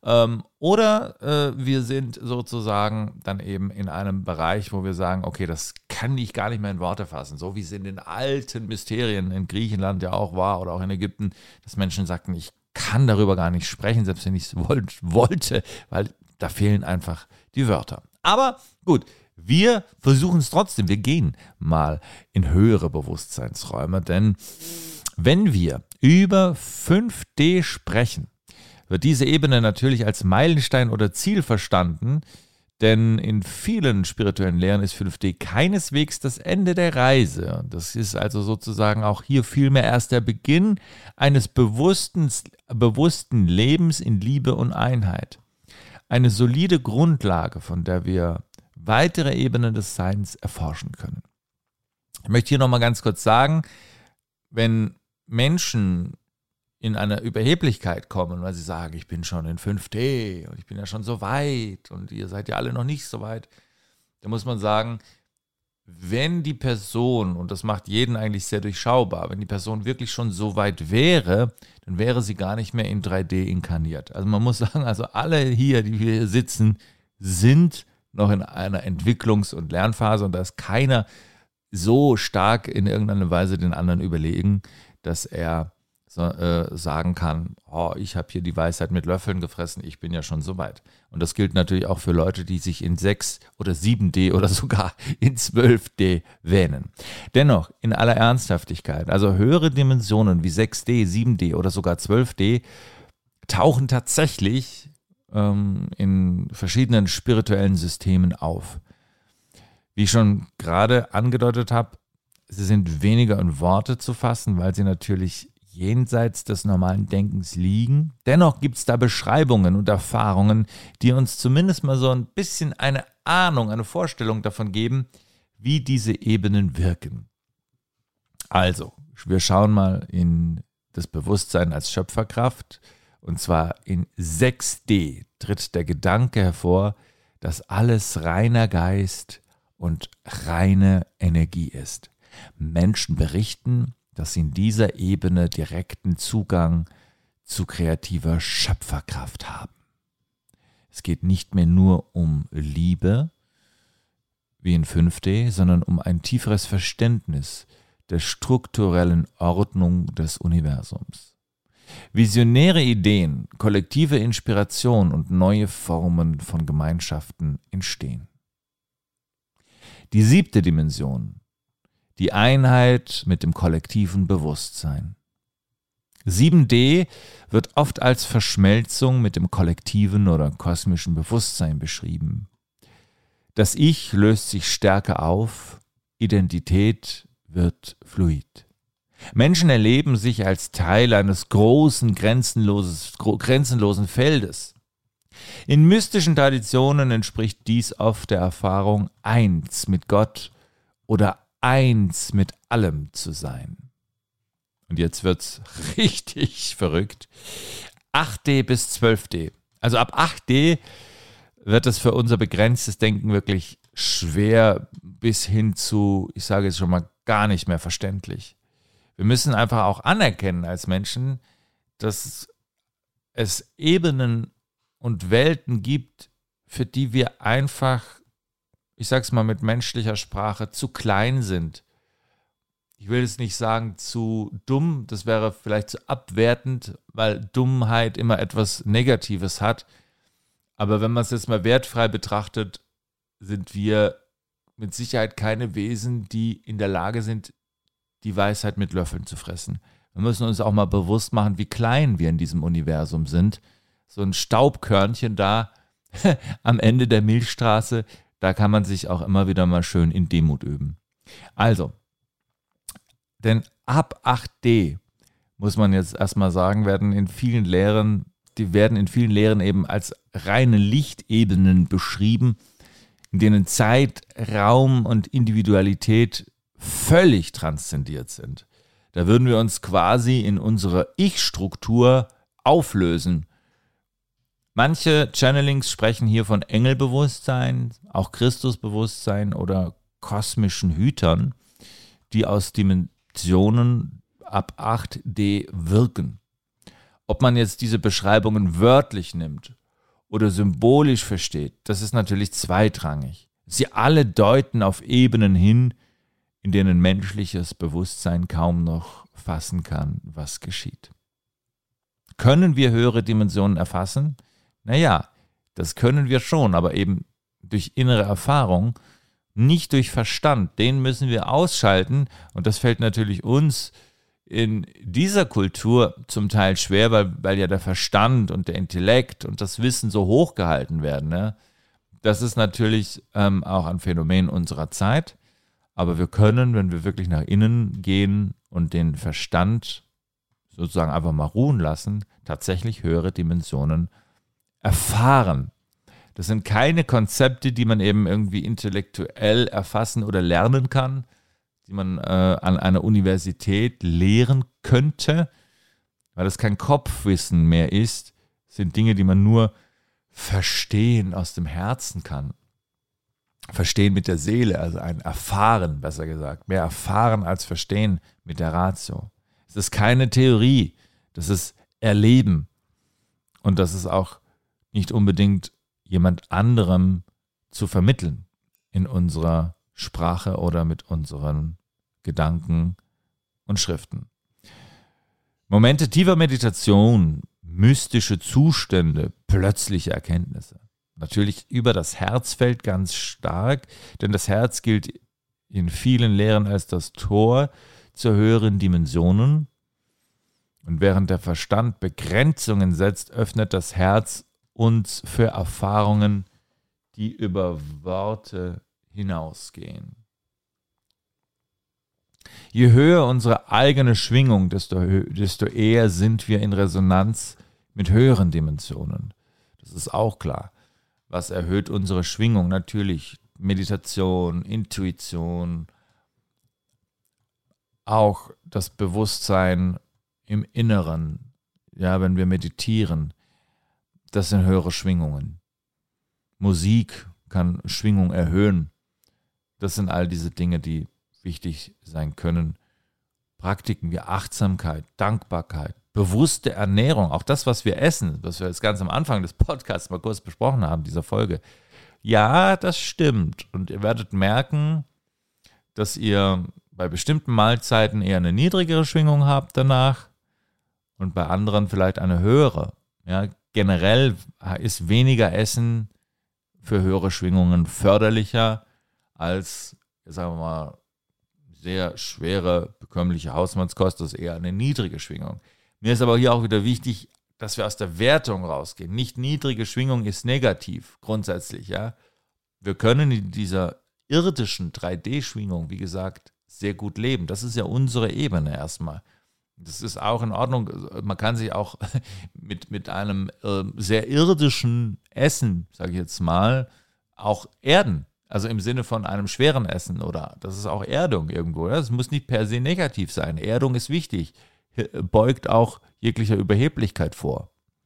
Oder wir sind sozusagen dann eben in einem Bereich, wo wir sagen, okay, das kann ich gar nicht mehr in Worte fassen. So wie es in den alten Mysterien in Griechenland ja auch war oder auch in Ägypten, dass Menschen sagten, ich kann darüber gar nicht sprechen, selbst wenn ich es wollte, weil da fehlen einfach die Wörter. Aber gut, wir versuchen es trotzdem. Wir gehen mal in höhere Bewusstseinsräume, denn wenn wir über 5D sprechen, wird diese Ebene natürlich als Meilenstein oder Ziel verstanden, denn in vielen spirituellen Lehren ist 5D keineswegs das Ende der Reise. Das ist also sozusagen auch hier vielmehr erst der Beginn eines bewussten Lebens in Liebe und Einheit. Eine solide Grundlage, von der wir weitere Ebenen des Seins erforschen können. Ich möchte hier nochmal ganz kurz sagen, wenn Menschen in eine Überheblichkeit kommen, weil sie sagen, ich bin schon in 5D und ich bin ja schon so weit und ihr seid ja alle noch nicht so weit, da muss man sagen, wenn die Person, und das macht jeden eigentlich sehr durchschaubar, wenn die Person wirklich schon so weit wäre, dann wäre sie gar nicht mehr in 3D inkarniert. Also man muss sagen, also alle hier, die wir hier sitzen, sind noch in einer Entwicklungs- und Lernphase und da ist keiner so stark in irgendeiner Weise den anderen überlegen, dass er sagen kann, oh, ich habe hier die Weisheit mit Löffeln gefressen, ich bin ja schon so weit. Und das gilt natürlich auch für Leute, die sich in 6 oder 7D oder sogar in 12D wähnen. Dennoch, in aller Ernsthaftigkeit, also höhere Dimensionen wie 6D, 7D oder sogar 12D tauchen tatsächlich in verschiedenen spirituellen Systemen auf. Wie ich schon gerade angedeutet habe, sie sind weniger in Worte zu fassen, weil sie natürlich jenseits des normalen Denkens liegen. Dennoch gibt es da Beschreibungen und Erfahrungen, die uns zumindest mal so ein bisschen eine Ahnung, eine Vorstellung davon geben, wie diese Ebenen wirken. Also, wir schauen mal in das Bewusstsein als Schöpferkraft. Und zwar in 6D tritt der Gedanke hervor, dass alles reiner Geist und reine Energie ist. Menschen berichten, dass sie in dieser Ebene direkten Zugang zu kreativer Schöpferkraft haben. Es geht nicht mehr nur um Liebe, wie in 5D, sondern um ein tieferes Verständnis der strukturellen Ordnung des Universums. Visionäre Ideen, kollektive Inspiration und neue Formen von Gemeinschaften entstehen. Die 7. Dimension, die Einheit mit dem kollektiven Bewusstsein. 7D wird oft als Verschmelzung mit dem kollektiven oder kosmischen Bewusstsein beschrieben. Das Ich löst sich stärker auf, Identität wird fluid. Menschen erleben sich als Teil eines großen, grenzenlosen Feldes. In mystischen Traditionen entspricht dies oft der Erfahrung, eins mit Gott oder eins mit allem zu sein. Und jetzt wird's richtig verrückt. 8D bis 12D. Also ab 8D wird es für unser begrenztes Denken wirklich schwer bis hin zu, ich sage jetzt schon mal, gar nicht mehr verständlich. Wir müssen einfach auch anerkennen als Menschen, dass es Ebenen und Welten gibt, für die wir einfach, ich sage es mal mit menschlicher Sprache, zu klein sind. Ich will jetzt nicht sagen zu dumm, das wäre vielleicht zu abwertend, weil Dummheit immer etwas Negatives hat. Aber wenn man es jetzt mal wertfrei betrachtet, sind wir mit Sicherheit keine Wesen, die in der Lage sind, die Weisheit mit Löffeln zu fressen. Wir müssen uns auch mal bewusst machen, wie klein wir in diesem Universum sind. So ein Staubkörnchen da am Ende der Milchstraße, da kann man sich auch immer wieder mal schön in Demut üben. Also, denn ab 8D, muss man jetzt erstmal sagen, werden in vielen Lehren eben als reine Lichtebenen beschrieben, in denen Zeit, Raum und Individualität völlig transzendiert sind. Da würden wir uns quasi in unserer Ich-Struktur auflösen. Manche Channelings sprechen hier von Engelbewusstsein, auch Christusbewusstsein oder kosmischen Hütern, die aus Dimensionen ab 8D wirken. Ob man jetzt diese Beschreibungen wörtlich nimmt oder symbolisch versteht, das ist natürlich zweitrangig. Sie alle deuten auf Ebenen hin, in denen menschliches Bewusstsein kaum noch fassen kann, was geschieht. Können wir höhere Dimensionen erfassen? Naja, das können wir schon, aber eben durch innere Erfahrung, nicht durch Verstand. Den müssen wir ausschalten und das fällt natürlich uns in dieser Kultur zum Teil schwer, weil ja der Verstand und der Intellekt und das Wissen so hochgehalten werden. Ne? Das ist natürlich auch ein Phänomen unserer Zeit, aber wir können, wenn wir wirklich nach innen gehen und den Verstand sozusagen einfach mal ruhen lassen, tatsächlich höhere Dimensionen erfahren. Das sind keine Konzepte, die man eben irgendwie intellektuell erfassen oder lernen kann, die man an einer Universität lehren könnte, weil es kein Kopfwissen mehr ist, sind Dinge, die man nur verstehen aus dem Herzen kann. Verstehen mit der Seele, also ein Erfahren, besser gesagt. Mehr erfahren als verstehen mit der Ratio. Es ist keine Theorie, das ist Erleben. Und das ist auch nicht unbedingt jemand anderem zu vermitteln in unserer Sprache oder mit unseren Gedanken und Schriften. Momente tiefer Meditation, mystische Zustände, plötzliche Erkenntnisse. Natürlich über das Herzfeld ganz stark, denn das Herz gilt in vielen Lehren als das Tor zu höheren Dimensionen. Und während der Verstand Begrenzungen setzt, öffnet das Herz uns für Erfahrungen, die über Worte hinausgehen. Je höher unsere eigene Schwingung, desto eher sind wir in Resonanz mit höheren Dimensionen. Das ist auch klar. Was erhöht unsere Schwingung? Natürlich Meditation, Intuition, auch das Bewusstsein im Inneren, ja, wenn wir meditieren, das sind höhere Schwingungen. Musik kann Schwingung erhöhen. Das sind all diese Dinge, die wichtig sein können. Praktiken wie Achtsamkeit, Dankbarkeit, bewusste Ernährung, auch das, was wir essen, was wir jetzt ganz am Anfang des Podcasts mal kurz besprochen haben, dieser Folge. Ja, das stimmt. Und ihr werdet merken, dass ihr bei bestimmten Mahlzeiten eher eine niedrigere Schwingung habt danach und bei anderen vielleicht eine höhere. Ja, generell ist weniger Essen für höhere Schwingungen förderlicher als, sagen wir mal, sehr schwere, bekömmliche Hausmannskost, das ist eher eine niedrige Schwingung. Mir ist aber hier auch wieder wichtig, dass wir aus der Wertung rausgehen. Nicht niedrige Schwingung ist negativ, grundsätzlich. Ja. Wir können in dieser irdischen 3D-Schwingung, wie gesagt, sehr gut leben. Das ist ja unsere Ebene erstmal. Das ist auch in Ordnung. Man kann sich auch mit einem sehr irdischen Essen, sage ich jetzt mal, auch erden. Also im Sinne von einem schweren Essen oder das ist auch Erdung irgendwo. Das muss nicht per se negativ sein. Erdung ist wichtig. Beugt auch jeglicher Überheblichkeit vor.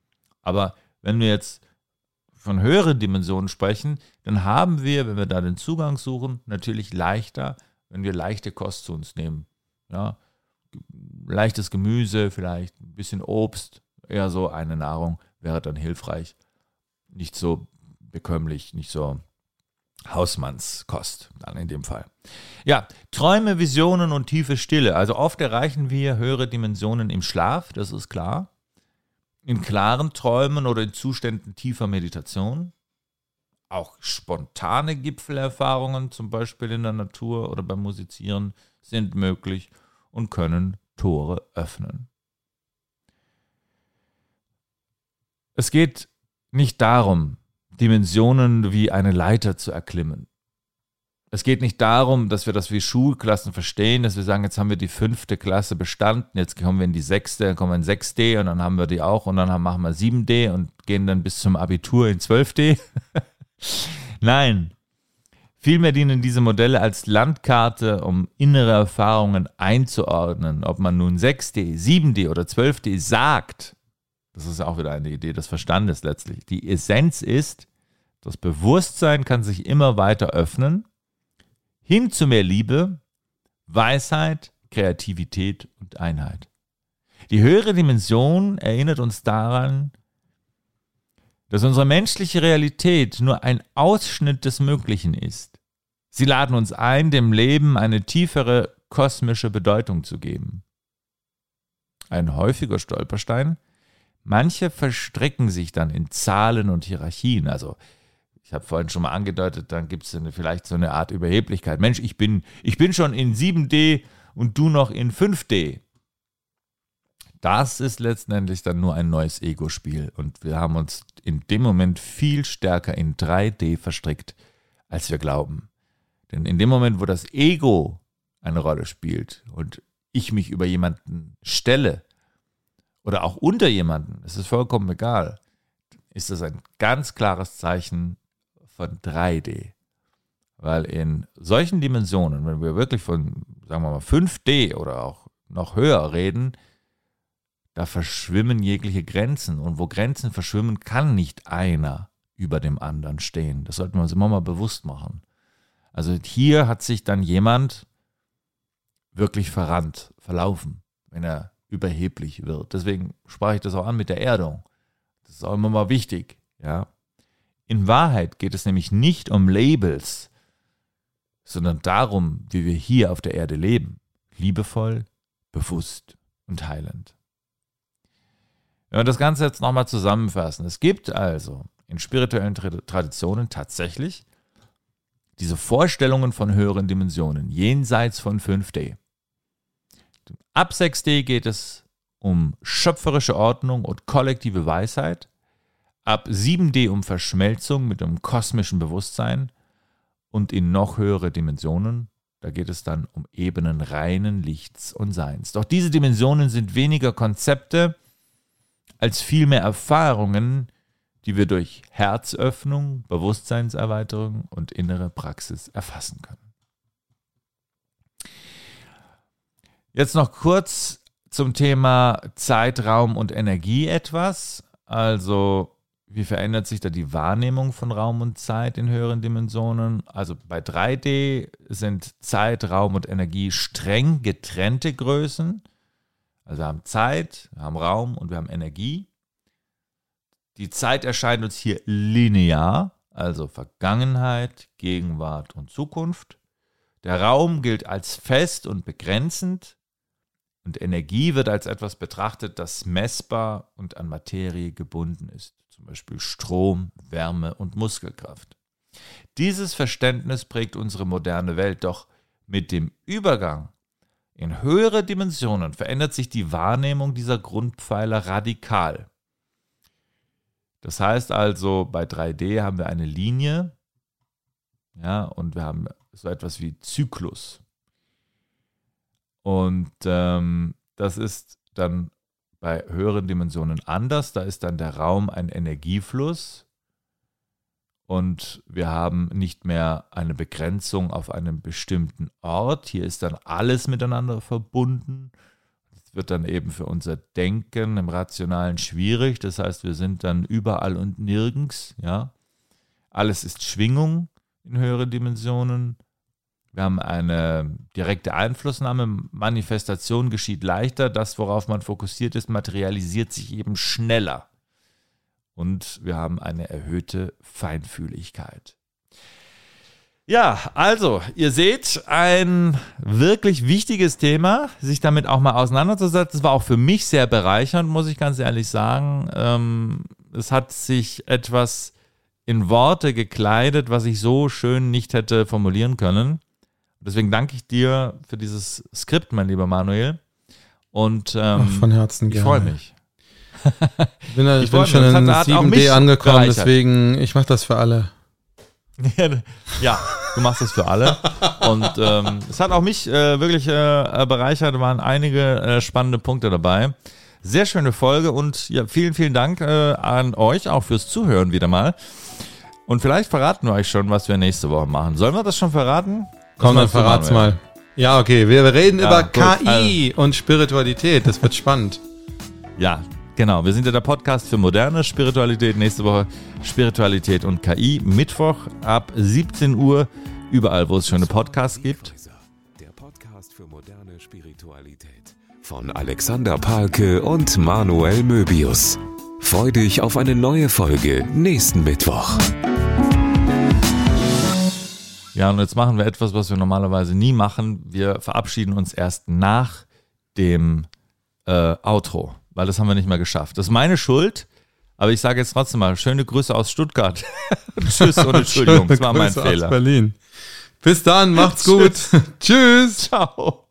Aber wenn wir jetzt von höheren Dimensionen sprechen, dann haben wir, wenn wir da den Zugang suchen, natürlich leichter, wenn wir leichte Kost zu uns nehmen. Ja, leichtes Gemüse, vielleicht ein bisschen Obst, eher so eine Nahrung wäre dann hilfreich. Nicht so bekömmlich, nicht so Hausmannskost dann in dem Fall. Ja, Träume, Visionen und tiefe Stille. Also oft erreichen wir höhere Dimensionen im Schlaf, das ist klar. In klaren Träumen oder in Zuständen tiefer Meditation. Auch spontane Gipfelerfahrungen, zum Beispiel in der Natur oder beim Musizieren, sind möglich und können Tore öffnen. Es geht nicht darum, Dimensionen wie eine Leiter zu erklimmen. Es geht nicht darum, dass wir das wie Schulklassen verstehen, dass wir sagen, jetzt haben wir die 5. Klasse bestanden, jetzt kommen wir in die 6., dann kommen wir in 6D und dann haben wir die auch und dann machen wir 7D und gehen dann bis zum Abitur in 12D. Nein, vielmehr dienen diese Modelle als Landkarte, um innere Erfahrungen einzuordnen. Ob man nun 6D, 7D oder 12D sagt, das ist auch wieder eine Idee des Verstandes letztlich. Die Essenz ist, das Bewusstsein kann sich immer weiter öffnen, hin zu mehr Liebe, Weisheit, Kreativität und Einheit. Die höhere Dimension erinnert uns daran, dass unsere menschliche Realität nur ein Ausschnitt des Möglichen ist. Sie laden uns ein, dem Leben eine tiefere kosmische Bedeutung zu geben. Ein häufiger Stolperstein: manche verstricken sich dann in Zahlen und Hierarchien. Also ich habe vorhin schon mal angedeutet, dann gibt es vielleicht so eine Art Überheblichkeit. Mensch, ich bin schon in 7D und du noch in 5D. Das ist letztendlich dann nur ein neues Ego-Spiel. Und wir haben uns in dem Moment viel stärker in 3D verstrickt, als wir glauben. Denn in dem Moment, wo das Ego eine Rolle spielt und ich mich über jemanden stelle oder auch unter jemanden, es ist vollkommen egal, ist das ein ganz klares Zeichen von 3D. Weil in solchen Dimensionen, wenn wir wirklich von, sagen wir mal, 5D oder auch noch höher reden, da verschwimmen jegliche Grenzen. Und wo Grenzen verschwimmen, kann nicht einer über dem anderen stehen. Das sollten wir uns immer mal bewusst machen. Also hier hat sich dann jemand wirklich verrannt, verlaufen, wenn er überheblich wird. Deswegen sprach ich das auch an mit der Erdung. Das ist auch immer mal wichtig. Ja? In Wahrheit geht es nämlich nicht um Labels, sondern darum, wie wir hier auf der Erde leben. Liebevoll, bewusst und heilend. Wenn wir das Ganze jetzt nochmal zusammenfassen. Es gibt also in spirituellen Traditionen tatsächlich diese Vorstellungen von höheren Dimensionen, jenseits von 5D. Ab 6D geht es um schöpferische Ordnung und kollektive Weisheit. Ab 7D um Verschmelzung mit dem kosmischen Bewusstsein. Und in noch höhere Dimensionen, da geht es dann um Ebenen reinen Lichts und Seins. Doch diese Dimensionen sind weniger Konzepte als vielmehr Erfahrungen, die wir durch Herzöffnung, Bewusstseinserweiterung und innere Praxis erfassen können. Jetzt noch kurz zum Thema Zeit, Raum und Energie etwas. Also wie verändert sich da die Wahrnehmung von Raum und Zeit in höheren Dimensionen? Also bei 3D sind Zeit, Raum und Energie streng getrennte Größen. Also wir haben Zeit, wir haben Raum und wir haben Energie. Die Zeit erscheint uns hier linear, also Vergangenheit, Gegenwart und Zukunft. Der Raum gilt als fest und begrenzend und Energie wird als etwas betrachtet, das messbar und an Materie gebunden ist, zum Beispiel Strom, Wärme und Muskelkraft. Dieses Verständnis prägt unsere moderne Welt, doch mit dem Übergang in höhere Dimensionen verändert sich die Wahrnehmung dieser Grundpfeiler radikal. Das heißt also, bei 3D haben wir eine Linie, ja, und wir haben so etwas wie Zyklus. Und das ist dann bei höheren Dimensionen anders. Da ist dann der Raum ein Energiefluss und wir haben nicht mehr eine Begrenzung auf einem bestimmten Ort. Hier ist dann alles miteinander verbunden. wird dann eben für unser Denken im Rationalen schwierig. Das heißt, wir sind dann überall und nirgends. Ja? Alles ist Schwingung in höheren Dimensionen. Wir haben eine direkte Einflussnahme. Manifestation geschieht leichter. Das, worauf man fokussiert ist, materialisiert sich eben schneller. Und wir haben eine erhöhte Feinfühligkeit. Ja, also, ihr seht, ein wirklich wichtiges Thema, sich damit auch mal auseinanderzusetzen. Das war auch für mich sehr bereichernd, muss ich ganz ehrlich sagen. Es hat sich etwas in Worte gekleidet, was ich so schön nicht hätte formulieren können. Deswegen danke ich dir für dieses Skript, mein lieber Manuel. Und von Herzen gerne. Ich freue mich. Ich bin schon in 7D angekommen, bereichert. Deswegen, ich mache das für alle. Ja, du machst das für alle. Und es hat auch mich wirklich bereichert, waren einige spannende Punkte dabei. Sehr schöne Folge und ja, vielen, vielen Dank an euch auch fürs Zuhören wieder mal. Und vielleicht verraten wir euch schon, was wir nächste Woche machen. Sollen wir das schon verraten? Komm, dann verrat's mal. Ja, okay, wir reden über KI und Spiritualität. Das wird spannend. Ja, genau. Wir sind ja der Podcast für moderne Spiritualität. Nächste Woche Spiritualität und KI. Mittwoch ab 17 Uhr. Überall, wo es schöne Podcasts gibt. Der Podcast für moderne Spiritualität. Von Alexander Pahlke und Manuel Möbius. Freu dich auf eine neue Folge nächsten Mittwoch. Ja, und jetzt machen wir etwas, was wir normalerweise nie machen. Wir verabschieden uns erst nach dem Outro, weil das haben wir nicht mehr geschafft. Das ist meine Schuld, aber ich sage jetzt trotzdem mal, schöne Grüße aus Stuttgart. Tschüss und Entschuldigung, das war mein Fehler. Aus Berlin. Bis dann, macht's gut. Tschüss. Ciao.